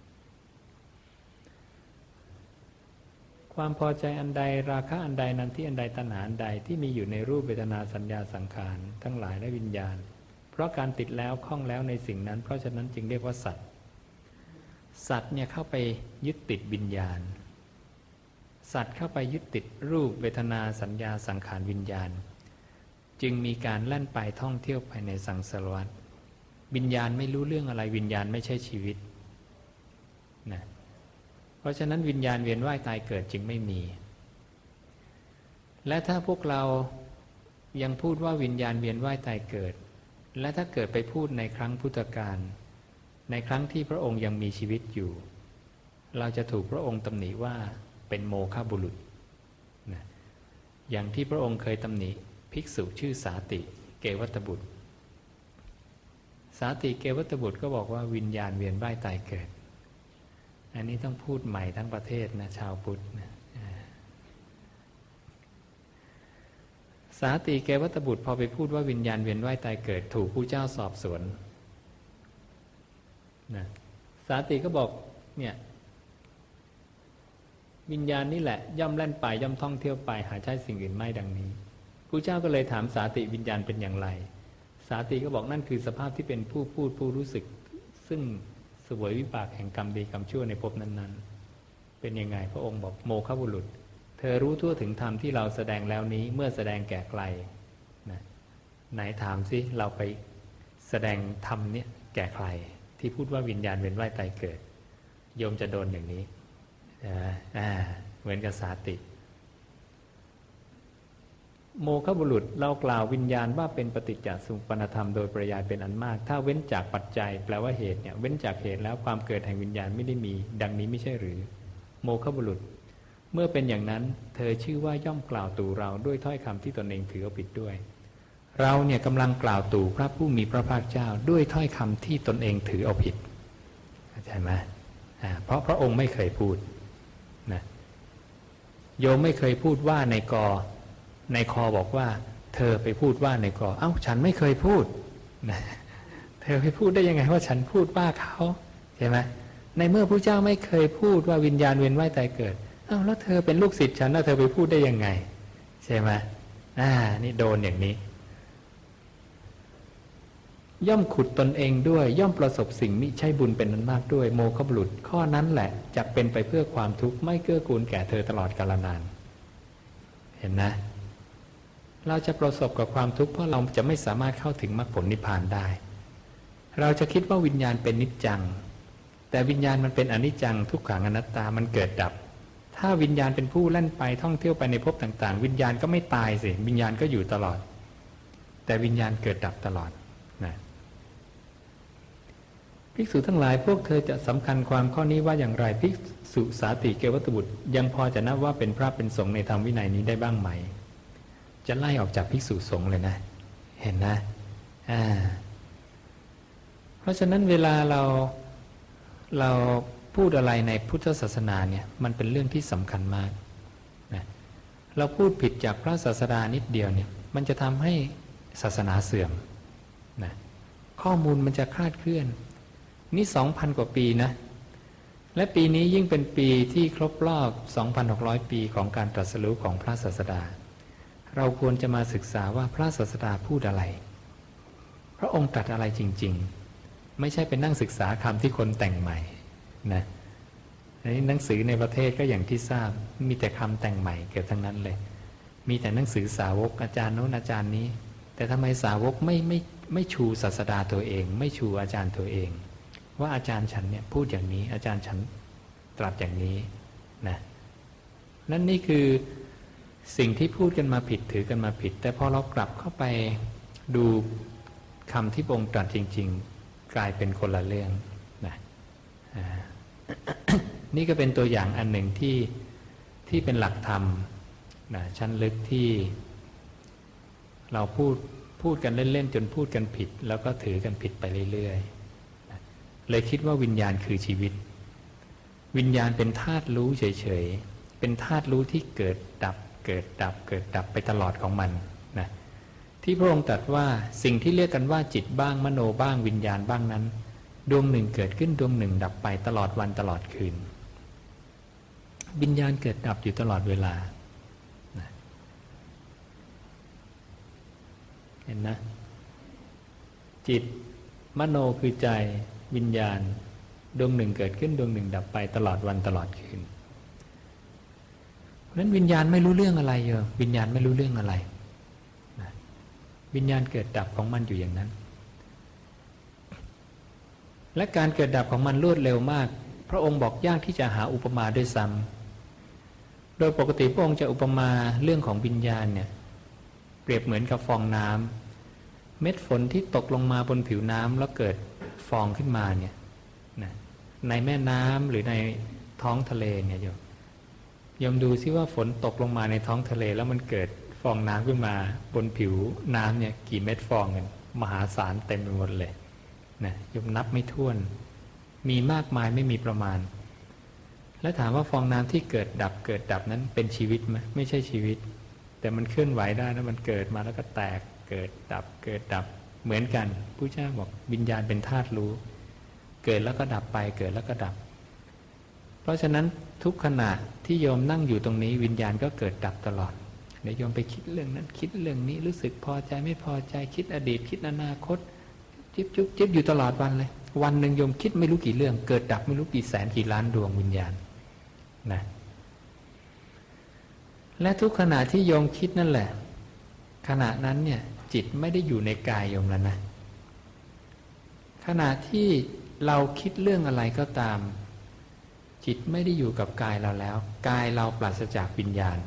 ความพอใจอันใดราคะอันใดนันทิอันใดตัณหาอันใดที่มีอยู่ในรูปเวทนาสัญญาสังขารทั้งหลายและวิญญาณเพราะการติดแล้วคล้องแล้วในสิ่งนั้นเพราะฉะนั้นจึงเรียกว่าสัตว์เนี่ยเข้าไปยึดติดวิญญาณสัตว์เข้าไปยึดติดรูปเวทนาสัญญาสังขารวิญญาณจึงมีการแล่นไปท่องเที่ยวไปในสังสารวัฏวิญญาณไม่รู้เรื่องอะไรวิญญาณไม่ใช่ชีวิตนะเพราะฉะนั้นวิญญาณเวียนว่ายตายเกิดจึงไม่มีและถ้าพวกเรายังพูดว่าวิญญาณเวียนว่ายตายเกิดและถ้าเกิดไปพูดในครั้งพุทธกาลในครั้งที่พระองค์ยังมีชีวิตอยู่เราจะถูกพระองค์ตำหนิว่าเป็นโมฆะบุรุษนะอย่างที่พระองค์เคยตำหนิภิกษุชื่อสาติเกวัตบุตรสาติเกวัตบุตรก็บอกว่าวิญญาณเวียนว่ายตายเกิดอันนี้ต้องพูดใหม่ทั้งประเทศนะชาวพุทธนะสาติเกวัตบุตรพอไปพูดว่าวิญญาณเวียนว่ายตายเกิดถูกผู้เจ้าสอบสวนนะสาติก็บอกเนี่ยวิญญาณนี่แหละย่อมแล่นไปย่อมท่องเที่ยวไปหาใช่สิ่งอื่นไม่ดังนี้ผู้เจ้าก็เลยถามสาติวิญญาณเป็นอย่างไรสาติก็บอกนั่นคือสภาพที่เป็นผู้พูดผู้รู้สึกซึ่งเสวยวิบากแห่งกรรมดีกรรมชั่วในภพนั้นๆเป็นยังไงพระองค์บอกโมฆะบุรุษเธอรู้ทั่วถึงธรรมที่เราแสดงแล้วนี้เมื่อแสดงแก่ไกลนะไหนถามสิเราไปแสดงธรรมเนี่ยแก่ใครที่พูดว่าวิญญาณเวียนว่ายตายเกิดโยมจะโดนอย่างนี้เหมือนกับสาติโมฆะบุรุษเรากล่าววิญญาณว่าเป็นปฏิจจสมุปบาทธรรมโดยปริยายเป็นอันมากถ้าเว้นจากปัจจัยแปลว่าเหตุเนี่ยเว้นจากเหตุแล้วความเกิดแห่งวิญญาณไม่ได้มีดังนี้ไม่ใช่หรือโมฆะบุรุษเมื่อเป็นอย่างนั้นเธอชื่อว่าย่อมกล่าวตู่เราด้วยถ้อยคำที่ตนเองถือเอาผิดด้วยเราเนี่ยกำลังกล่าวตู่พระผู้มีพระภาคเจ้าด้วยถ้อยคำที่ตนเองถือเอาผิดเข้าใจไหมเพราะพระองค์ไม่เคยพูดนะโยมไม่เคยพูดว่าในกอในคอบอกว่าเธอไปพูดว่าในกอเอ้าฉันไม่เคยพูดนะเธอไปพูดได้ยังไงว่าฉันพูดว่าเขาใช่ไหมในเมื่อพระเจ้าไม่เคยพูดว่าวิญญาณเวียนว่ายตายเกิดเอ้าแล้วเธอเป็นลูกศิษย์ฉันแล้วเธอไปพูดได้ยังไงใช่ไหมนี่โดนอย่างนี้ย่อมขุดตนเองด้วยย่อมประสบสิ่งมิใช่บุญเป็นนั้นมากด้วยโมฆะบุรุษข้อนั้นแหละจะเป็นไปเพื่อความทุกข์ไม่เกื้อกูลแก่เธอตลอดกาลนานเห็นนะเราจะประสบกับความทุกข์เพราะเราจะไม่สามารถเข้าถึงมรรคผลนิพพานได้เราจะคิดว่าวิญญาณเป็นนิจจังแต่วิญญาณมันเป็นอนิจจังทุกขังอนัตตามันเกิดดับถ้าวิญญาณเป็นผู้เล่นไปท่องเที่ยวไปในภพต่างๆวิญญาณก็ไม่ตายสิวิญญาณก็อยู่ตลอดแต่วิญญาณเกิดดับตลอดนะภิกษุทั้งหลายพวกเธอจะสำคัญความข้อนี้ว่าอย่างไรภิกษุสาติเกวัตบุตรยังพอจะนับว่าเป็นพระเป็นสงฆ์ในธรรมวินัยนี้ได้บ้างไหมจะไล่ออกจากภิกษุสงฆ์เลยนะเห็นนะเพราะฉะนั้นเวลาเราพูดอะไรในพุทธศาสนาเนี่ยมันเป็นเรื่องที่สำคัญมากนะเราพูดผิดจากพระศาสดานิดเดียวเนี่ยมันจะทำให้ศาสนาเสื่อมนะข้อมูลมันจะคลาดเคลื่อนนี่ 2,000 กว่าปีนะและปีนี้ยิ่งเป็นปีที่ครบรอบ 2,600 ปีของการตรัสรู้ของพระศาสดาเราควรจะมาศึกษาว่าพระศาสดาพูดอะไรพระองค์ตรัสอะไรจริงๆไม่ใช่เป็นนั่งศึกษาคำที่คนแต่งใหม่นะหนังสือในประเทศก็อย่างที่ทราบมีแต่คำแต่งใหม่เกือบทั้งนั้นเลยมีแต่หนังสือสาวกอาจารย์โน้นอาจารย์นี้แต่ทำไมสาวกไม่ชูศาสดาตัวเองไม่ชูอาจารย์ตัวเองว่าอาจารย์ฉันเนี่ยพูดอย่างนี้อาจารย์ฉันตรัสอย่างนี้นะนั่นนี่คือสิ่งที่พูดกันมาผิดถือกันมาผิดแต่พอเรากลับเข้าไปดูคำที่พระองค์ตรัสจริงๆกลายเป็นคนละเรื่องนะนี่ก็เป็นตัวอย่างอันหนึ่งที่เป็นหลักธรรมนะชั้นลึกที่เราพูดกันเล่นๆจนพูดกันผิดแล้วก็ถือกันผิดไปเรื่อยๆนะเลยคิดว่าวิญญาณคือชีวิตวิญญาณเป็นธาตุรู้เฉยๆเป็นธาตุรู้ที่เกิดดับเกิดดับเกิดดับไปตลอดของมันนะที่พระองค์ตรัสว่าสิ่งที่เรียกกันว่าจิตบ้างมโนบ้างวิญญาณบ้างนั้นดวงหนึ่งเกิดขึ้นดวงหนึ่งดับไปตลอดวันตลอดคืนวิญญาณเกิดดับอยู่ตลอดเวลานะเห็นนะจิตมโนคือใจวิญญาณดวงหนึ่งเกิดขึ้นดวงหนึ่งดับไปตลอดวันตลอดคืนเพราะฉะนั้นวิญญาณไม่รู้เรื่องอะไรโยมวิญญาณไม่รู้เรื่องอะไรนะวิญญาณเกิดดับของมันอยู่อย่างนั้นและการเกิดดับของมันรวดเร็วมากพระองค์บอกยากที่จะหาอุปมาด้วยซ้ำโดยปกติพระองค์จะอุปมาเรื่องของวิญญาณเนี่ยเปรียบเหมือนกับฟองน้ำเม็ดฝนที่ตกลงมาบนผิวน้ำแล้วเกิดฟองขึ้นมาเนี่ยนะในแม่น้ำหรือในท้องทะเลเนี่ยโยมดูซิว่าฝนตกลงมาในท้องทะเลแล้วมันเกิดฟองน้ำขึ้นมาบนผิวน้ำเนี่ยกี่เม็ดฟองกันมหาศาลเต็มไปหมดเลยนะโยมนับไม่ถ้วนมีมากมายไม่มีประมาณแล้วถามว่าฟองน้ำที่เกิดดับนั้นเป็นชีวิตไหมไม่ใช่ชีวิตแต่มันเคลื่อนไหวได้นะมันเกิดมาแล้วก็แตกเกิดดับเหมือนกันพระเจ้าบอกวิญญาณเป็นธาตุรู้เกิดแล้วก็ดับไปเกิดแล้วก็ดับเพราะฉะนั้นทุกขณะที่โยมนั่งอยู่ตรงนี้วิญญาณก็เกิดดับตลอดเดี๋ยวโยมไปคิดเรื่องนั้นคิดเรื่องนี้รู้สึกพอใจไม่พอใจคิดอดีตคิดอนาคตจิ๊บอยู่ตลอดวันเลยวันหนึ่งโยมคิดไม่รู้กี่เรื่องเกิดดับไม่รู้กี่แสนกี่ล้านดวงวิญญาณนะและทุกขณะที่โยมคิดนั่นแหละขณะนั้นเนี่ยจิตไม่ได้อยู่ในกายโยมแล้วนะขณะที่เราคิดเรื่องอะไรก็ตามจิตไม่ได้อยู่กับกายเราแล้วกายเราปราศจากวิญญาณ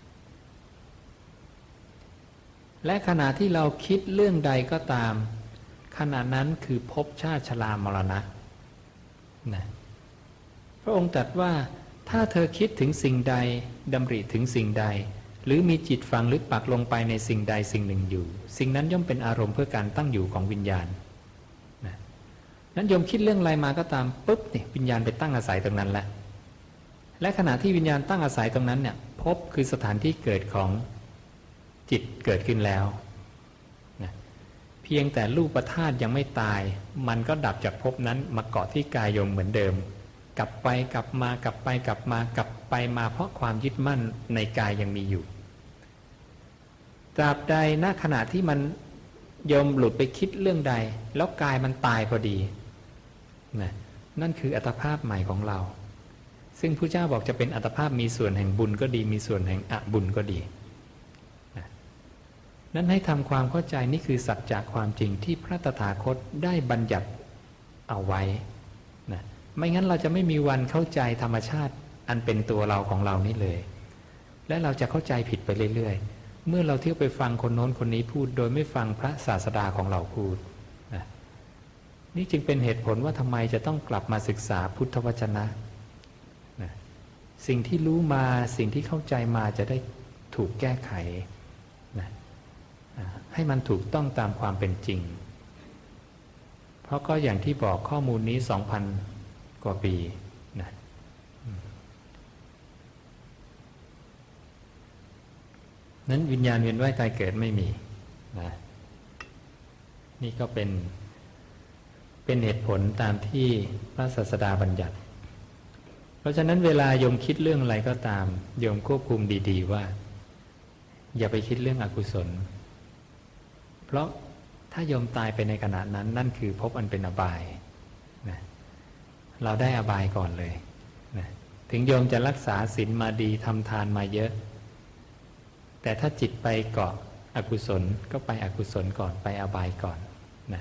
และขณะที่เราคิดเรื่องใดก็ตามขณะนั้นคือภพชาติชรามรณะนะพระองค์ตรัสว่าถ้าเธอคิดถึงสิ่งใดดำริถึงสิ่งใดหรือมีจิตฝังลึกปักลงไปในสิ่งใดสิ่งหนึ่งอยู่สิ่งนั้นย่อมเป็นอารมณ์เพื่อการตั้งอยู่ของวิญญาณนะนั้นโยมคิดเรื่องอะไรมาก็ตามปุ๊บเนี่ยวิญญาณไปตั้งอาศัยตรงนั้นแหละและขณะที่วิญญาณตั้งอาศัยตรงนั้นเนี่ยภพคือสถานที่เกิดของจิตเกิดขึ้นแล้วนะเพียงแต่รูปธาตุยังไม่ตายมันก็ดับจากภพนั้นมาเกาะที่กายโยมเหมือนเดิมกลับไปกลับมากลับไปกลับมากลับไปมาเพราะความยึดมั่นในกายยังมีอยู่ตราบใดณขณะที่มันโยมหลุดไปคิดเรื่องใดแล้วกายมันตายพอดีนะนั่นคืออัตภาพใหม่ของเราซึ่งพระเจ้าบอกจะเป็นอัตภาพมีส่วนแห่งบุญก็ดีมีส่วนแห่งอบุญก็ดีนะนั้นให้ทำความเข้าใจนี่คือสัจจะความจริงที่พระตถาคตได้บัญญัติเอาไว้นะไม่งั้นเราจะไม่มีวันเข้าใจธรรมชาติอันเป็นตัวเราของเรานี่เลยและเราจะเข้าใจผิดไปเรื่อยๆเมื่อเราเที่ยวไปฟังคนโน้นคนนี้พูดโดยไม่ฟังพระศาสดาของเราพูดนะนี่จึงเป็นเหตุผลว่าทำไมจะต้องกลับมาศึกษาพุทธวจนะนะสิ่งที่รู้มาสิ่งที่เข้าใจมาจะได้ถูกแก้ไขนะให้มันถูกต้องตามความเป็นจริงเพราะก็อย่างที่บอกข้อมูลนี้ 2,000 กว่าปีนะนั้นวิญญาณเวียนว่ายตายเกิดไม่มีนะนี่ก็เป็นเหตุผลตามที่พระศาสดาบัญญัติเพราะฉะนั้นเวลาโยมคิดเรื่องอะไรก็ตามโยมควบคุมดีๆว่าอย่าไปคิดเรื่องอกุศลเพราะถ้าโยมตายไปในขณะนั้นนั่นคือภพอันเป็นอบายนะเราได้อบายก่อนเลยนะถึงโยมจะรักษาศีลมาดีทำทานมาเยอะแต่ถ้าจิตไปเกาะอกุศลก็ไปอกุศลก่อนไปอบายก่อนนะ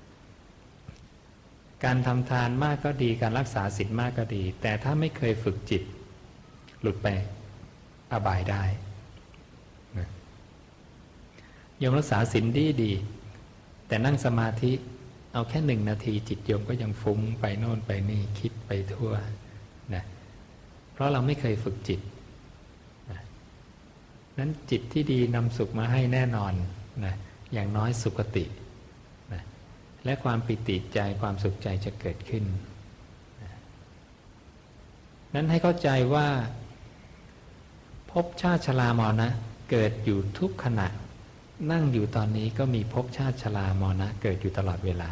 การทำทานมากก็ดีการรักษาศีลมากก็ดีแต่ถ้าไม่เคยฝึกจิตหลุดไปอบายได้นะโยมรักษาศีลดีแต่นั่งสมาธิเอาแค่1 นาทีจิตโยมก็ยังฟุ้งไปโน่นไปนี่คิดไปทั่วนะเพราะเราไม่เคยฝึกจิตนะนั้นจิตที่ดีนำสุขมาให้แน่นอนนะอย่างน้อยสุขตินะและความปิติใจความสุขใจจะเกิดขึ้นนะนั้นให้เข้าใจว่าภพชาติชรามรณะเกิดอยู่ทุกขณะนั่งอยู่ตอนนี้ก็มีภพชาติชรามรณะเกิดอยู่ตลอดเวลา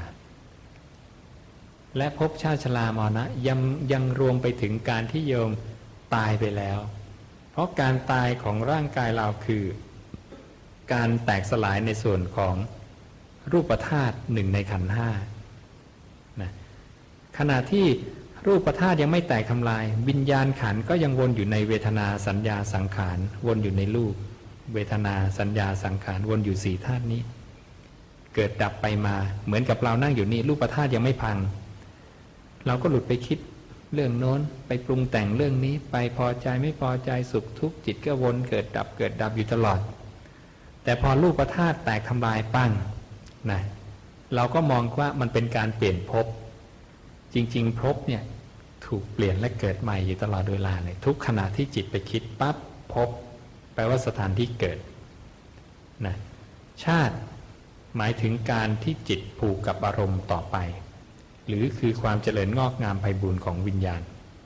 และภพชาติชรามรณะยังรวมไปถึงการที่โยมตายไปแล้วเพราะการตายของร่างกายเราคือการแตกสลายในส่วนของรูปธาตุ1 ในขันธ์ 5นะขณะที่รูปธาตุยังไม่แตกทำลายวิญญาณขันธ์ก็ยังวนอยู่ในเวทนาสัญญาสังขารวนอยู่ในรูปเวทนาสัญญาสังขารวนอยู่4 ธาตุนี้เกิดดับไปมาเหมือนกับเรานั่งอยู่นี่รูปธาตุยังไม่พังเราก็หลุดไปคิดเรื่องโน้นไปปรุงแต่งเรื่องนี้ไปพอใจไม่พอใจสุขทุกข์จิตก็วนเกิดดับอยู่ตลอดแต่พอรูปธาตุแตกทำลายปั้งนะเราก็มองว่ามันเป็นการเปลี่ยนภพจริงๆภพเนี่ยถูกเปลี่ยนและเกิดใหม่อยู่ตลอดเวลาเลยทุกขณะที่จิตไปคิดปั๊บภพแปลว่าสถานที่เกิดนะชาติหมายถึงการที่จิตผูกกับอารมณ์ต่อไปหรือคือความเจริญงอกงามไพบูลย์ของวิญญาณ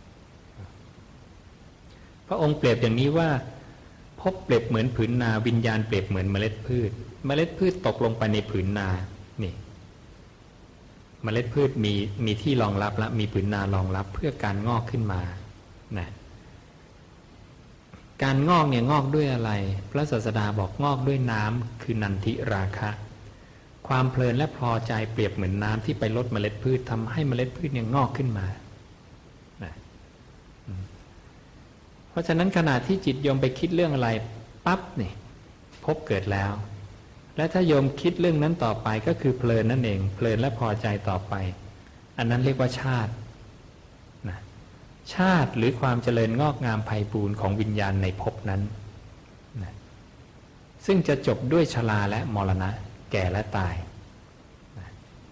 พระองค์เปรียบอย่างนี้ว่าภพเปรียบเหมือนผืนนาวิญญาณเปรียบเหมือนเมล็ดพืชเมล็ดพืชตกลงไปในผืนนานี่เมล็ดพืชมีที่รองรับและมีผืนนารองรับเพื่อการงอกขึ้นมานะการงอกเนี่ยงอกด้วยอะไรพระศาสดาบอกงอกด้วยน้ำคือนันทิราคะความเพลินและพอใจเปรียบเหมือนน้ำที่ไปลดเมล็ดพืชทำให้เมล็ดพืชเนี่ยงอกขึ้นมานะเพราะฉะนั้นขณะที่จิตโยมไปคิดเรื่องอะไรปั๊บนี่พบเกิดแล้วและถ้าโยมคิดเรื่องนั้นต่อไปก็คือเพลินนั่นเองเพลินและพอใจต่อไปอันนั้นเรียกว่าชาตินะชาติหรือความเจริญงอกงามไพบูลย์ของวิญญาณในภพนั้นนะซึ่งจะจบด้วยชราและมรณะแก่และตายนะ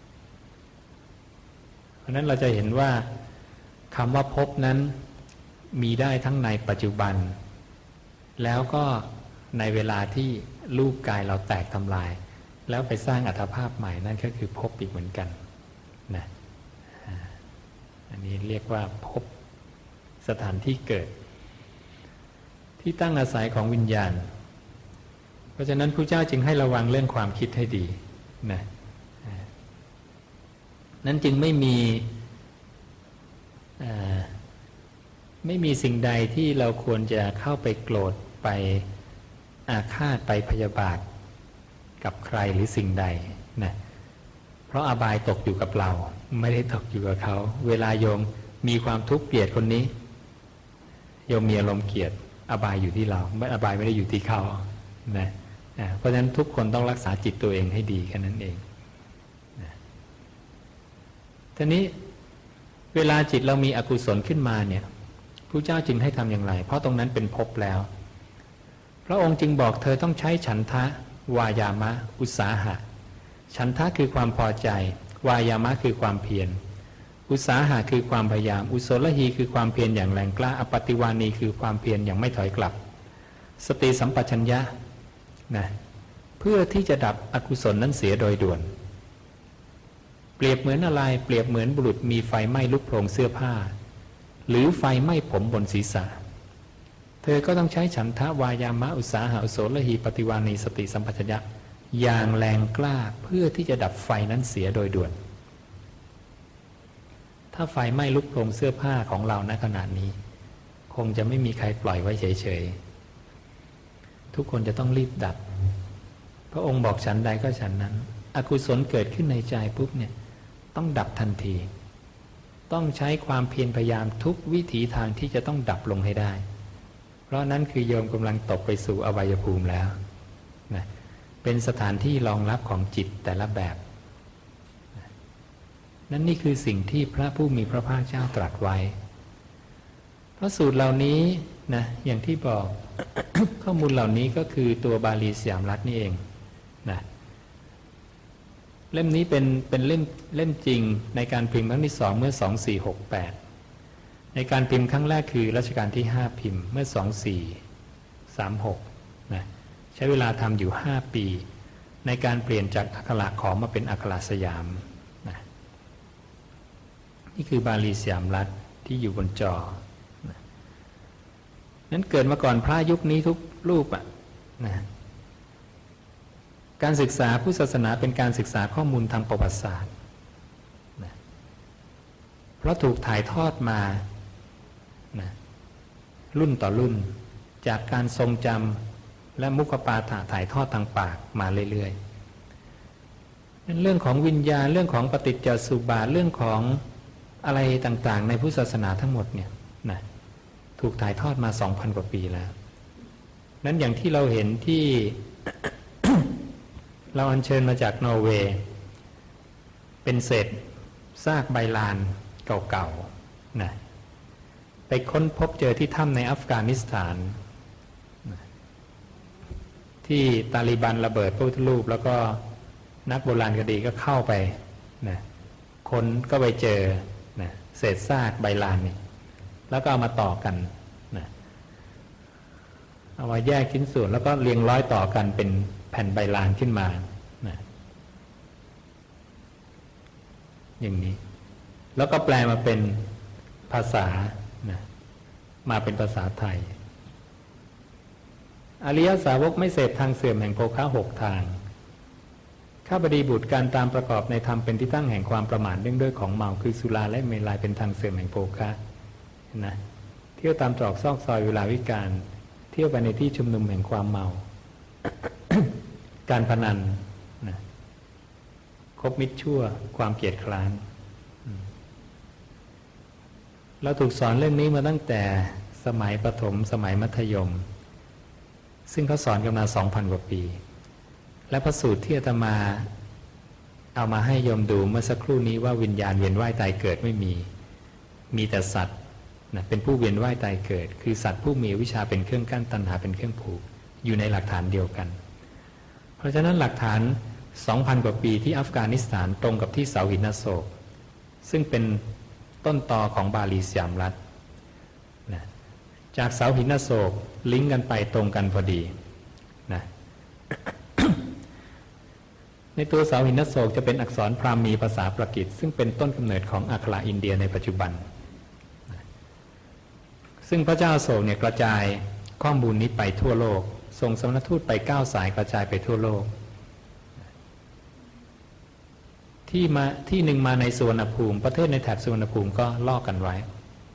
เพราะนั้นเราจะเห็นว่าคำว่าภพนั้นมีได้ทั้งในปัจจุบันแล้วก็ในเวลาที่รูปกายเราแตกทำลายแล้วไปสร้างอัตภาพใหม่นั่นก็คือภพอีกเหมือนกันนะอันนี้เรียกว่าภพสถานที่เกิดที่ตั้งอาศัยของวิญญาณเพราะฉะนั้นพระเจ้าจึงให้ระวังเรื่องความคิดให้ดีนะนั้นจึงไม่มีสิ่งใดที่เราควรจะเข้าไปโกรธไปอาฆาตไปพยาบาทกับใครหรือสิ่งใดนะเพราะอบายตกอยู่กับเราไม่ได้ตกอยู่กับเขาเวลาโยมมีความทุกข์เกลียดคนนี้โยมมีอารมณ์เกลียดอบายอยู่ที่เราอบายไม่ได้อยู่ที่เขานะเพราะฉะนั้นทุกคนต้องรักษาจิตตัวเองให้ดีแค่นั้นเองนะทีนี้เวลาจิตเรามีอกุศลขึ้นมาเนี่ยพระเจ้าจึงให้ทำอย่างไรเพราะตรงนั้นเป็นภพแล้วพระองค์จึงบอกเธอต้องใช้ฉันทะวายามะอุตสาหะฉันทะคือความพอใจวายามะคือความเพียรอุตสาหะคือความพยายามอุโสลหีคือความเพียรอย่างแรงกล้าอปฏิวานีคือความเพียรอย่างไม่ถอยกลับสติสัมปชัญญะนะเพื่อที่จะดับอกุศลนั้นเสียโดยด่วนเปรียบเหมือนอะไรเปรียบเหมือนบุรุษมีไฟไหม้ลุกโผงเสื้อผ้าหรือไฟไหม้ผมบนศีรษะเธอก็ต้องใช้ฉันทะวายามะอุตสาหะอุโสลหีปฏิวานีสติสัมปชัญญะอย่างแรงกล้าเพื่อที่จะดับไฟนั้นเสียโดยด่วนถ้าไฟไหม้ลุกโผงเสื้อผ้าของเราณขณะนี้คงจะไม่มีใครปล่อยไว้เฉยๆทุกคนจะต้องรีบดับพระองค์บอกฉันใดก็ฉันนั้นอกุศลเกิดขึ้นในใจปุ๊บเนี่ยต้องดับทันทีต้องใช้ความเพียรพยายามทุกวิถีทางที่จะต้องดับลงให้ได้เพราะนั้นคือโยมกำลังตกไปสู่อวัยภูมิแล้วนะเป็นสถานที่รองรับของจิตแต่ละแบบนั่นนี่คือสิ่งที่พระผู้มีพระภาคเจ้าตรัสไว้เพราะสูตรเหล่านี้นะอย่างที่บอก ข้อมูลเหล่านี้ก็คือตัวบาลีสยามรัฐนี่เองนะเล่มนี้เป็นเล่มจริงในการพิมพ์ครั้งที่2เมื่อ2468ในการพิมพ์ครั้งแรกคือรัชกาลที่5พิมพ์เมื่อ2436นะใช้เวลาทำอยู่5ปีในการเปลี่ยนจากอักขระขอมมาเป็นอักขระสยามนะนี่คือบาลีสยามรัฐที่อยู่บนจอนะนั้นเกิดมาก่อนพระยุคนี้ทุกรูปนะการศึกษาพุทธศาสนาเป็นการศึกษาข้อมูลทางประวัติศาสตร์นะเพราะถูกถ่ายทอดมานะรุ่นต่อรุ่นจากการทรงจำและมุขปาฐะถ่ายทอดทางปากมาเรื่อยๆเรื่องของวิญญาณเรื่องของปฏิจจสุบาทเรื่องของอะไรต่างๆในพุทธศาสนาทั้งหมดเนี่ยนะถูกถ่ายทอดมา 2,000 กว่าปีแล้วนั้นอย่างที่เราเห็นที่ เราอัญเชิญมาจากนอร์เวย์เป็นเศษซากใบลานเก่าๆนะไปค้นพบเจอที่ถ้ำในอัฟกานิสถานนะที่ตาลิบันระเบิดพระพุทธรูปแล้วก็นักโบราณคดีก็เข้าไปนะคนก็ไปเจอนะเศษซากใบลานนี่แล้วก็เอามาต่อกันนะเอามาแยกชิ้นส่วนแล้วก็เรียงร้อยต่อกันเป็นแผ่นใบลานขึ้นมานะอย่างนี้แล้วก็แปลมาเป็นภาษานะมาเป็นภาษาไทยอริยสาวกไม่เสพทางเสื่อมแห่งโภคะ6ทางข้าพดีบุตรการตามประกอบในธรรมเป็นที่ตั้งแห่งความประมาทเนื่องด้วยของเมาคือสุราและเมลัยเป็นทางเสื่อมแห่งโภคะนะเที่ยวตามตรอกซอกซอยเวลาวิกาลเที่ยวไปในที่ชุมนุมแห่งความเมา การพนันนะคบมิตรชั่วความเกลียดคร้านเราถูกสอนเรื่องนี้มาตั้งแต่สมัยประถมสมัยมัธยมซึ่งเขาสอนกันมา 2,000 กว่าปีและพระสูตรที่อาตมาเอามาให้โยมดูเมื่อสักครู่นี้ว่าวิญญาณเวียนว่ายตายเกิดไม่มีแต่สัตว์นะเป็นผู้เวียนว่ายตายเกิดคือสัตว์ผู้มีวิชาเป็นเครื่องกั้นตัณหาเป็นเครื่องผูกอยู่ในหลักฐานเดียวกันเพราะฉะนั้นหลักฐาน 2,000 กว่าปีที่อัฟกานิสถานตรงกับที่เสาหินอโศกซึ่งเป็นต้นตอของบาลีสยามรัฐนะจากเสาหินอโศกลิงก์กันไปตรงกันพอดีนะ ในตัวเสาหินอโศกจะเป็นอักษรพราหมีภาษาปรากิตซึ่งเป็นต้นกำเนิดของอักขระอินเดียในปัจจุบันซึ่งพระเจ้าอโศกเนี่ยกระจายข้อมูลนี้ไปทั่วโลกส่งสมณทูตไป9 สายกระจายไปทั่วโลกที่หนึ่งมาในสุวรรณภูมิประเทศในแถบสุวรรณภูมิก็ลอกกันไว้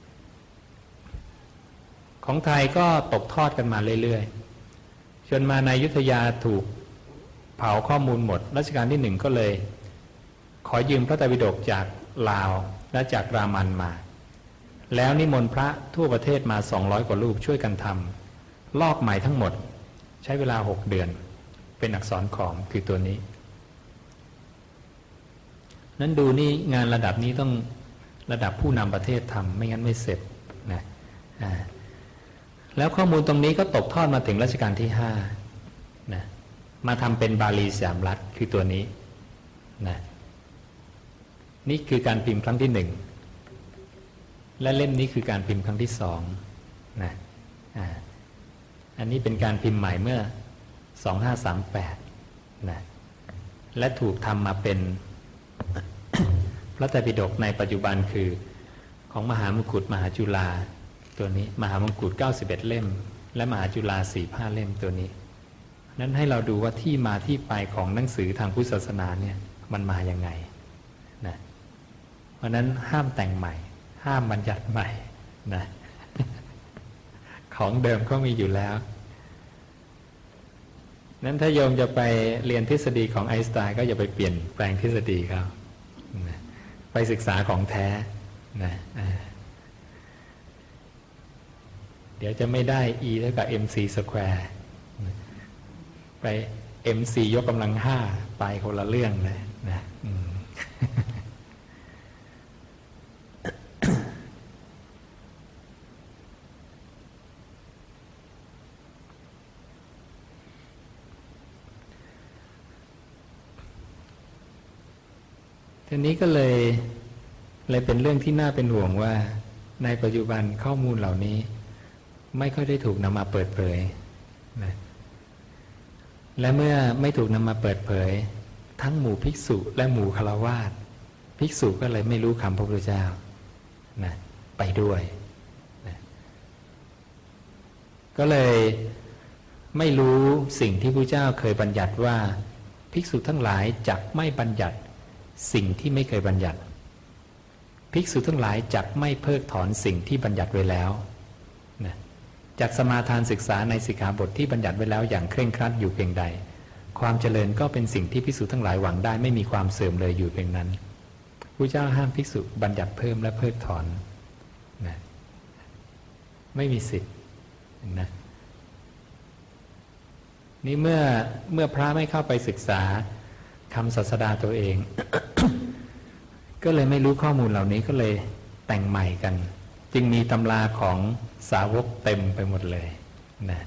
ของไทยก็ตกทอดกันมาเรื่อยๆจนมาในอยุธยาถูกเผาข้อมูลหมดรัชกาลที่ 1ก็เลยขอยืมพระไตรปิฎกจากลาวและจากรามันมาแล้วนิมนต์พระทั่วประเทศมา200 กว่ารูปช่วยกันทำลอกใหม่ทั้งหมดใช้เวลา6 เดือนเป็นอักษรขอมคือตัวนี้นั้นดูนี่งานระดับนี้ต้องระดับผู้นำประเทศทำไม่งั้นไม่เสร็จนะแล้วข้อมูลตรงนี้ก็ตกทอดมาถึงรัชกาลที่5นะมาทำเป็นบาลีสยามรัฐคือตัวนี้นะนี่คือการพิมพ์ครั้งที่1และเล่มนี้คือการพิมพ์ครั้งที่2นะอันนี้เป็นการพิมพ์ใหม่เมื่อ2538นะและถูกทำมาเป็นพระไตรปิฎกในปัจจุบันคือของมหามกุฏมหาจุฬาตัวนี้มหามกุฏ91 เล่มและมหาจุฬา45 เล่มตัวนี้นั้นให้เราดูว่าที่มาที่ไปของหนังสือทางพุทธศาสนาเนี่ยมันมาอย่างไงนะเพราะนั้นห้ามแต่งใหม่ห้ามบัญญัติใหม่นะของเดิมก็มีอยู่แล้วนั้นถ้าโยมจะไปเรียนทฤษฎีของไอน์สไตน์ก็อย่าไปเปลี่ยนแปลงทฤษฎีเขาไปศึกษาของแท้นะเดี๋ยวจะไม่ได้ E เท่ากับ mc square ไป mc ยกกำลัง5ไปคนละเรื่องเลยนะทีนี้ก็เลยเป็นเรื่องที่น่าเป็นห่วงว่าในปัจจุบันข้อมูลเหล่านี้ไม่ค่อยได้ถูกนำมาเปิดเผยนะและเมื่อไม่ถูกนำมาเปิดเผยทั้งหมู่ภิกษุและหมู่ฆราวาสภิกษุก็เลยไม่รู้คำพระพุทธเจ้านะไปด้วยนะก็เลยไม่รู้สิ่งที่พระพุทธเจ้าเคยบัญญัติว่าภิกษุทั้งหลายจักไม่บัญญัติสิ่งที่ไม่เคยบัญญัติภิกษุทั้งหลายจักไม่เพิกถอนสิ่งที่บัญญัติไว้แล้วนะจักสมาทานศึกษาในสิกขาบทที่บัญญัติไว้แล้วอย่างเคร่งครัดอยู่เพียงใดความเจริญก็เป็นสิ่งที่ภิกษุทั้งหลายหวังได้ไม่มีความเสื่อมเลยอยู่เพียงนั้นพระเจ้าห้ามภิกษุบัญญัติเพิ่มและเพิกถอนนะไม่มีสิทธิ์นะนี่เมื่อพระไม่เข้าไปศึกษาคำศาสดาตัวเอง ก็เลยไม่รู้ข้อมูลเหล่านี้ก็เลยแต่งใหม่กันจึงมีตำราของสาวกเต็มไปหมดเลยนะ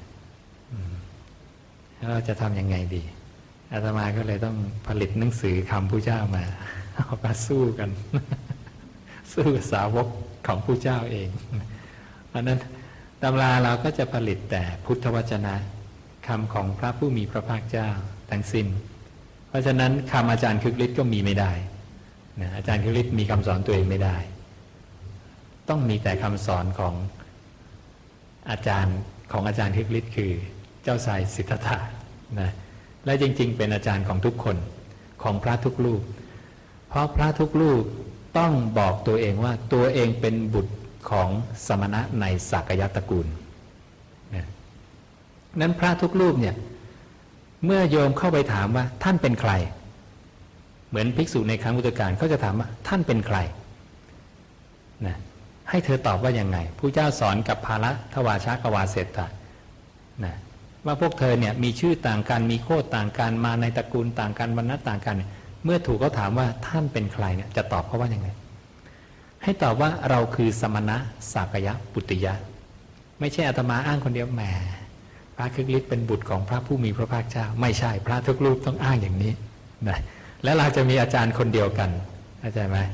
เราจะทำยังไงดีอาตมาก็เลยต้องผลิตหนังสือคำพุทธเจ้ามาเอามาสู้กัน สู้กับสาวกของพุทธเจ้าเองเพราะนั้นตำราเราก็จะผลิตแต่พุทธวจนะคำของพระผู้มีพระภาคเจ้าทั้งสิ้นเพราะฉะนั้นคำอาจารย์คึกฤทธิ์ก็มีไม่ได้นะอาจารย์คึกฤทธิ์มีคำสอนตัวเองไม่ได้ต้องมีแต่คำสอนของอาจารย์คึกฤทธิ์คือเจ้าชายสิทธัตถะนะและจริงๆเป็นอาจารย์ของทุกคนของพระทุกรูปเพราะพระทุกรูปต้องบอกตัวเองว่าตัวเองเป็นบุตรของสมณะในสากยตระกูลนะนั้นพระทุกรูปเนี่ยเมื่อโยมเข้าไปถามว่าท่านเป็นใครเหมือนภิกษุในครั้งพุทธกาลเขาจะถามว่าท่านเป็นใครนะให้เธอตอบว่ายังไงผู้เจ้าสอนกับภาละทวาชกวาเสตะนะว่าพวกเธอเนี่ยมีชื่อต่างกันมีโคตรต่างกันมาในตระกูลต่างกันวรรณะต่างกันเมื่อถูกเขาถามว่าท่านเป็นใครเนี่ยจะตอบเขาว่ายังไงให้ตอบว่าเราคือสมณะสากยะปุตติยะไม่ใช่อาตมาอ้างคนเดียวแหมพระคึกฤทธิ์เป็นบุตรของพระผู้มีพระภาคเจ้าไม่ใช่พระทุกรูปต้องอ้างอย่างนี้นะแล้วเราจะมีอาจารย์คนเดียวกันเข้าใจไหม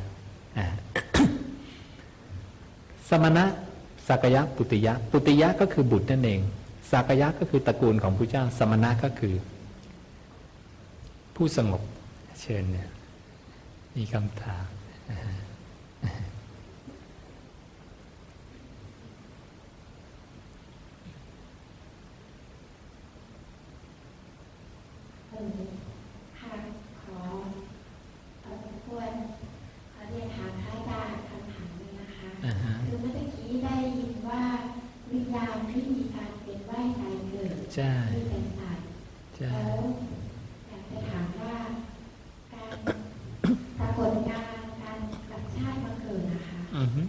สมณะสากยะปุตติยะปุตติยะก็คือบุตรนั่นเองสากยะก็คือตระกูลของพระเจ้าสมณะก็คือผู้สงบเชิญเนี่ยมีคำถามค่ะขอรบกวนเรียนถามพระอาจารย์คำถามนึงนะคะคือเมื่อกี้ได้ยินว่าวิญญาณที่มีการเวียนว่ายตายเกิดที่เป็นสัตว์แล้วอยากจะถามว่าการปรากฏการการกลับชาติมาเกิดนะคะ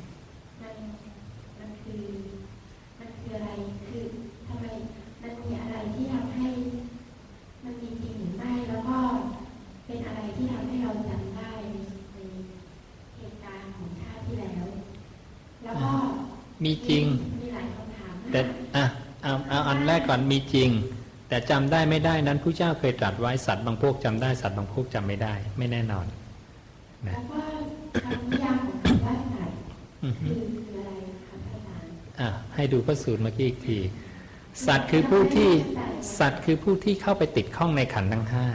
มันคืออะไรคือทำไมมันมีอะไรที่ทำให้มันมีจริงหรือไม่แล้วก็เป็นอะไรที่ทำให้เราจำได้ในเหตุการณ์ของชาติที่แล้วแล้วก็มีจริงมีหลายคำถามแต่เอาอันแรกก่อนมีจริงแต่จำได้ไม่ได้นั้นผู้เจ้าเคยตรัสไว้สัตว์บางพวกจำได้สัตว์บางพวกจำไม่ได้ไม่แน่นอนนะแล้วก็คำนิยามของคำว่าสัตว์คืออะไรคะอาจารย์ให้ดูพระสูตรเมื่อกี้อีกทีสัตว์คือผู้ที่เข้าไปติดข้องในขันธ์ทั้งห้า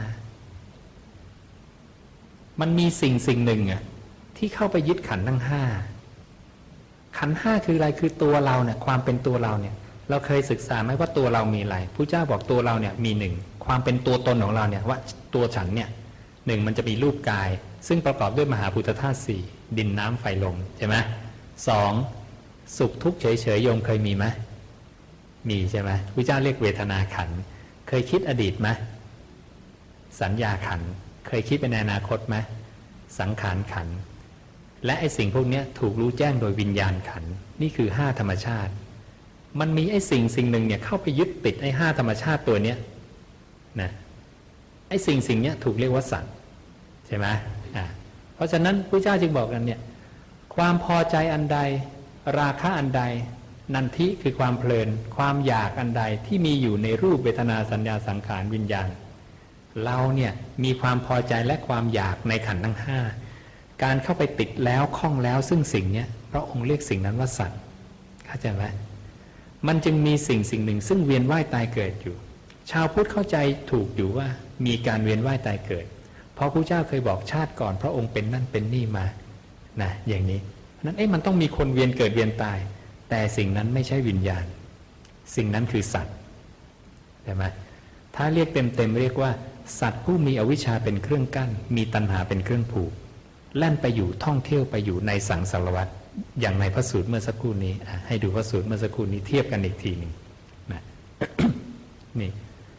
มันมีสิ่งหนึ่งที่เข้าไปยึดขันธ์ทั้งห้าขันธ์ห้าคืออะไรคือตัวเราเนี่ยความเป็นตัวเราเนี่ยเราเคยศึกษาไหมว่าตัวเรามีอะไรพระเจ้าบอกตัวเราเนี่ยมีหนึ่งความเป็นตัวตนของเราเนี่ยว่าตัวฉันเนี่ยหนึ่งมันจะมีรูปกายซึ่งประกอบด้วยมหาภูตธาตุสี่ดินน้ำไฟลมใช่ไหมสองสุขทุกข์เฉยๆโยมเคยมีไหมมีใช่ไหมพระเจ้าเรียกเวทนาขันธ์เคยคิดอดีตไหมสัญญาขันธ์เคยคิดไปในอนาคตไหมสังขารขันธ์และไอ้สิ่งพวกนี้ถูกรู้แจ้งโดยวิญญาณขันธ์นี่คือห้าธรรมชาติมันมีไอ้สิ่งหนึ่งเนี่ยเข้าไปยึดติดไอ้ห้าธรรมชาติตัวเนี้ยนะไอ้สิ่งเนี้ยถูกเรียกว่าสัตว์ใช่ไหมเพราะฉะนั้นพระเจ้าจึงบอกกันเนี่ยความพอใจอันใดราคะอันใดนันทิคือความเพลินความอยากอันใดที่มีอยู่ในรูปเวทนาสัญญาสังขารวิญญาณเราเนี่ยมีความพอใจและความอยากในขันธ์ทั้งห้าการเข้าไปติดแล้วคล้องแล้วซึ่งสิ่งนี้พระองค์เรียกสิ่งนั้นว่าสัตว์เข้าใจไหมมันจึงมีสิ่งหนึ่งซึ่งเวียนว่ายตายเกิดอยู่ชาวพุทธเข้าใจถูกอยู่ว่ามีการเวียนว่ายตายเกิดเพราะพระเจ้าเคยบอกชาติก่อนพระองค์เป็นนั่นเป็นนี่มานะอย่างนี้นั้นมันต้องมีคนเวียนเกิดเวียนตายแต่สิ่งนั้นไม่ใช่วิญญาณสิ่งนั้นคือสัตว์ใช่ไหมถ้าเรียกเต็มเรียกว่าสัตว์ผู้มีอวิชชาเป็นเครื่องกั้นมีตัณหาเป็นเครื่องผูกแล่นไปอยู่ท่องเที่ยวไปอยู่ในสังสารวัฏอย่างในพระสูตรเมื่อสักครู่นี้ให้ดูพระสูตรเมื่อสักครู่นี้เทียบกันอีกทีหนึ่งนะ นี่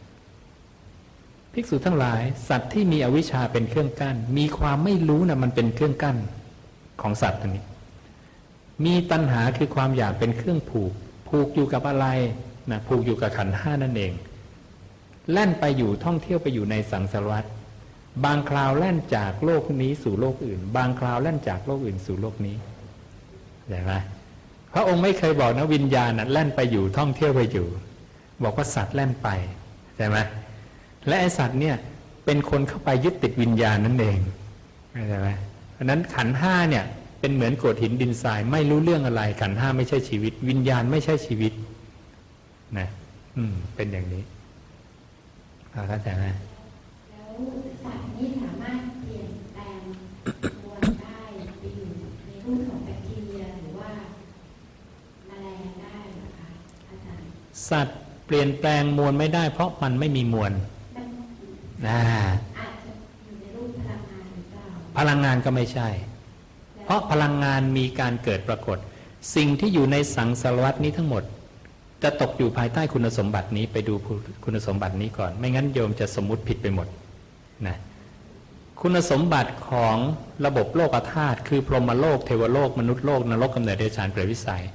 ภิกษุทั้งหลายสัตว์ที่มีอวิชชาเป็นเครื่องกั้นมีความไม่รู้นะมันเป็นเครื่องกั้นของสัตว์ตัวนี้มีตัณหาคือความอยากเป็นเครื่องผูกอยู่กับอะไรนะผูกอยู่กับขันธ์ห้านั่นเองแล่นไปอยู่ท่องเที่ยวไปอยู่ในสังสารวัฏบางคราวแล่นจากโลกนี้สู่โลกอื่นบางคราวแล่นจากโลกอื่นสู่โลกนี้ใช่ไหมพระองค์ไม่เคยบอกนะวิญญาณแล่นไปอยู่ท่องเที่ยวไปอยู่บอกว่าสัตว์แล่นไปใช่ไหมและไอ้สัตว์เนี่ยเป็นคนเข้าไปยึดติดวิญญาณนั่นเองใช่ไหมเพราะนั้นขันธ์ห้าเนี่ยเป็นเหมือนโกรธหินดินทรายไม่รู้เรื่องอะไรขันธ์ห้าไม่ใช่ชีวิตวิญญาณไม่ใช่ชีวิตนะเป็นอย่างนี้เข้าใจไหมแล้วสัตว์นี่สามารถเปลี่ยนแปลงมวลได้ไปอยู่ในรูปของแบคทีเรียหรือว่าแมลงได้หรอคะอาจารย์สัตว์เปลี่ยนแปลงมวลไม่ได้เพราะมันไม่มีมวลอาจจะอยู่ในรูปพลังงานหรือเปล่าพลังงานก็ไม่ใช่เพราะพลังงานมีการเกิดปรากฏสิ่งที่อยู่ในสังสารวัฏนี้ทั้งหมดจะตกอยู่ภายใต้คุณสมบัตินี้ไปดูคุณสมบัตินี้ก่อนไม่งั้นโยมจะสมมุติผิดไปหมดนะคุณสมบัติของระบบโลกธาตุคือพรหมโลกเทวโลกมนุษย์โลกนรกกำเนิดเดรัจฉานเปรตวิสัย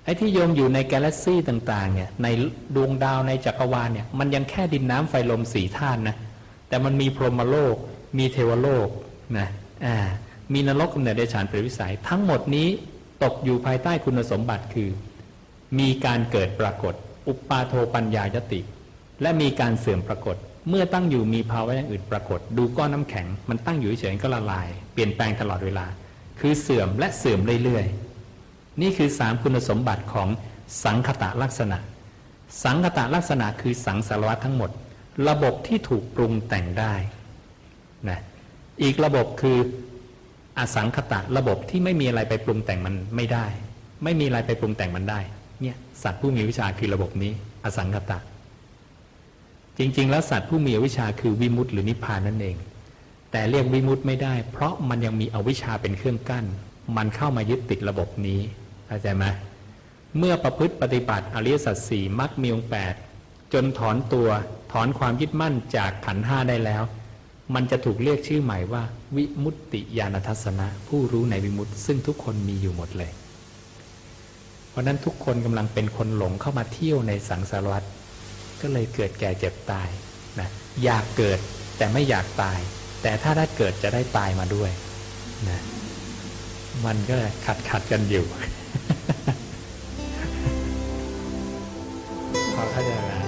ไอ้ที่โยมอยู่ในกาแล็กซี่ต่างๆเนี่ยในดวงดาวในจักรวาลเนี่ยมันยังแค่ดินน้ำไฟลมสี่ธาตุนะแต่มันมีพรหมโลกมีเทวโลกนะมีนรกกำเนิดเดรัจฉานเปรตวิสัยทั้งหมดนี้ตกอยู่ภายใต้คุณสมบัติคือมีการเกิดปรากฏอุปปาโทปัญญายติและมีการเสื่อมปรากฏเมื่อตั้งอยู่มีภาวะอย่างอื่นปรากฏดูก้อนน้ำแข็งมันตั้งอยู่เฉยๆก็ละลายเปลี่ยนแปลงตลอดเวลาคือเสื่อมและเสื่อมเรื่อยๆนี่คือ3คุณสมบัติของสังคตลักษณะสังคตลักษณะคือสังสารวัฏทั้งหมดระบบที่ถูกปรุงแต่งได้นะอีกระบบคืออสังคตะระบบที่ไม่มีอะไรไปปรุงแต่งมันไม่ได้ไม่มีอะไรไปปรุงแต่งมันได้เนี่ยสัตว์ผู้มีวิชาคือระบบนี้อสังคตะจริงๆแล้วสัตว์ผู้มีอวิชชาคือวิมุตติหรือนิพพานนั่นเองแต่เรียกวิมุตติไม่ได้เพราะมันยังมีอวิชชาเป็นเครื่องกั้นมันเข้ามายึดติดระบบนี้เข้าใจไหมเมื่อประพฤติปฏิบัติอริยสัจสี่มรรคมีองค์8จนถอนตัวถอนความยึดมั่นจากขันธ์5ได้แล้วมันจะถูกเรียกชื่อใหม่ว่าวิมุตติญาณทัสสนะผู้รู้ในวิมุตติซึ่งทุกคนมีอยู่หมดเลยเพราะนั้นทุกคนกำลังเป็นคนหลงเข้ามาเที่ยวในสังสารวัฏก็เลยเกิดแก่เจ็บตายนะอยากเกิดแต่ไม่อยากตายแต่ถ้าได้เกิดจะได้ตายมาด้วยนะมันก็ขัดกันอยู่ พอเข้าใจไหม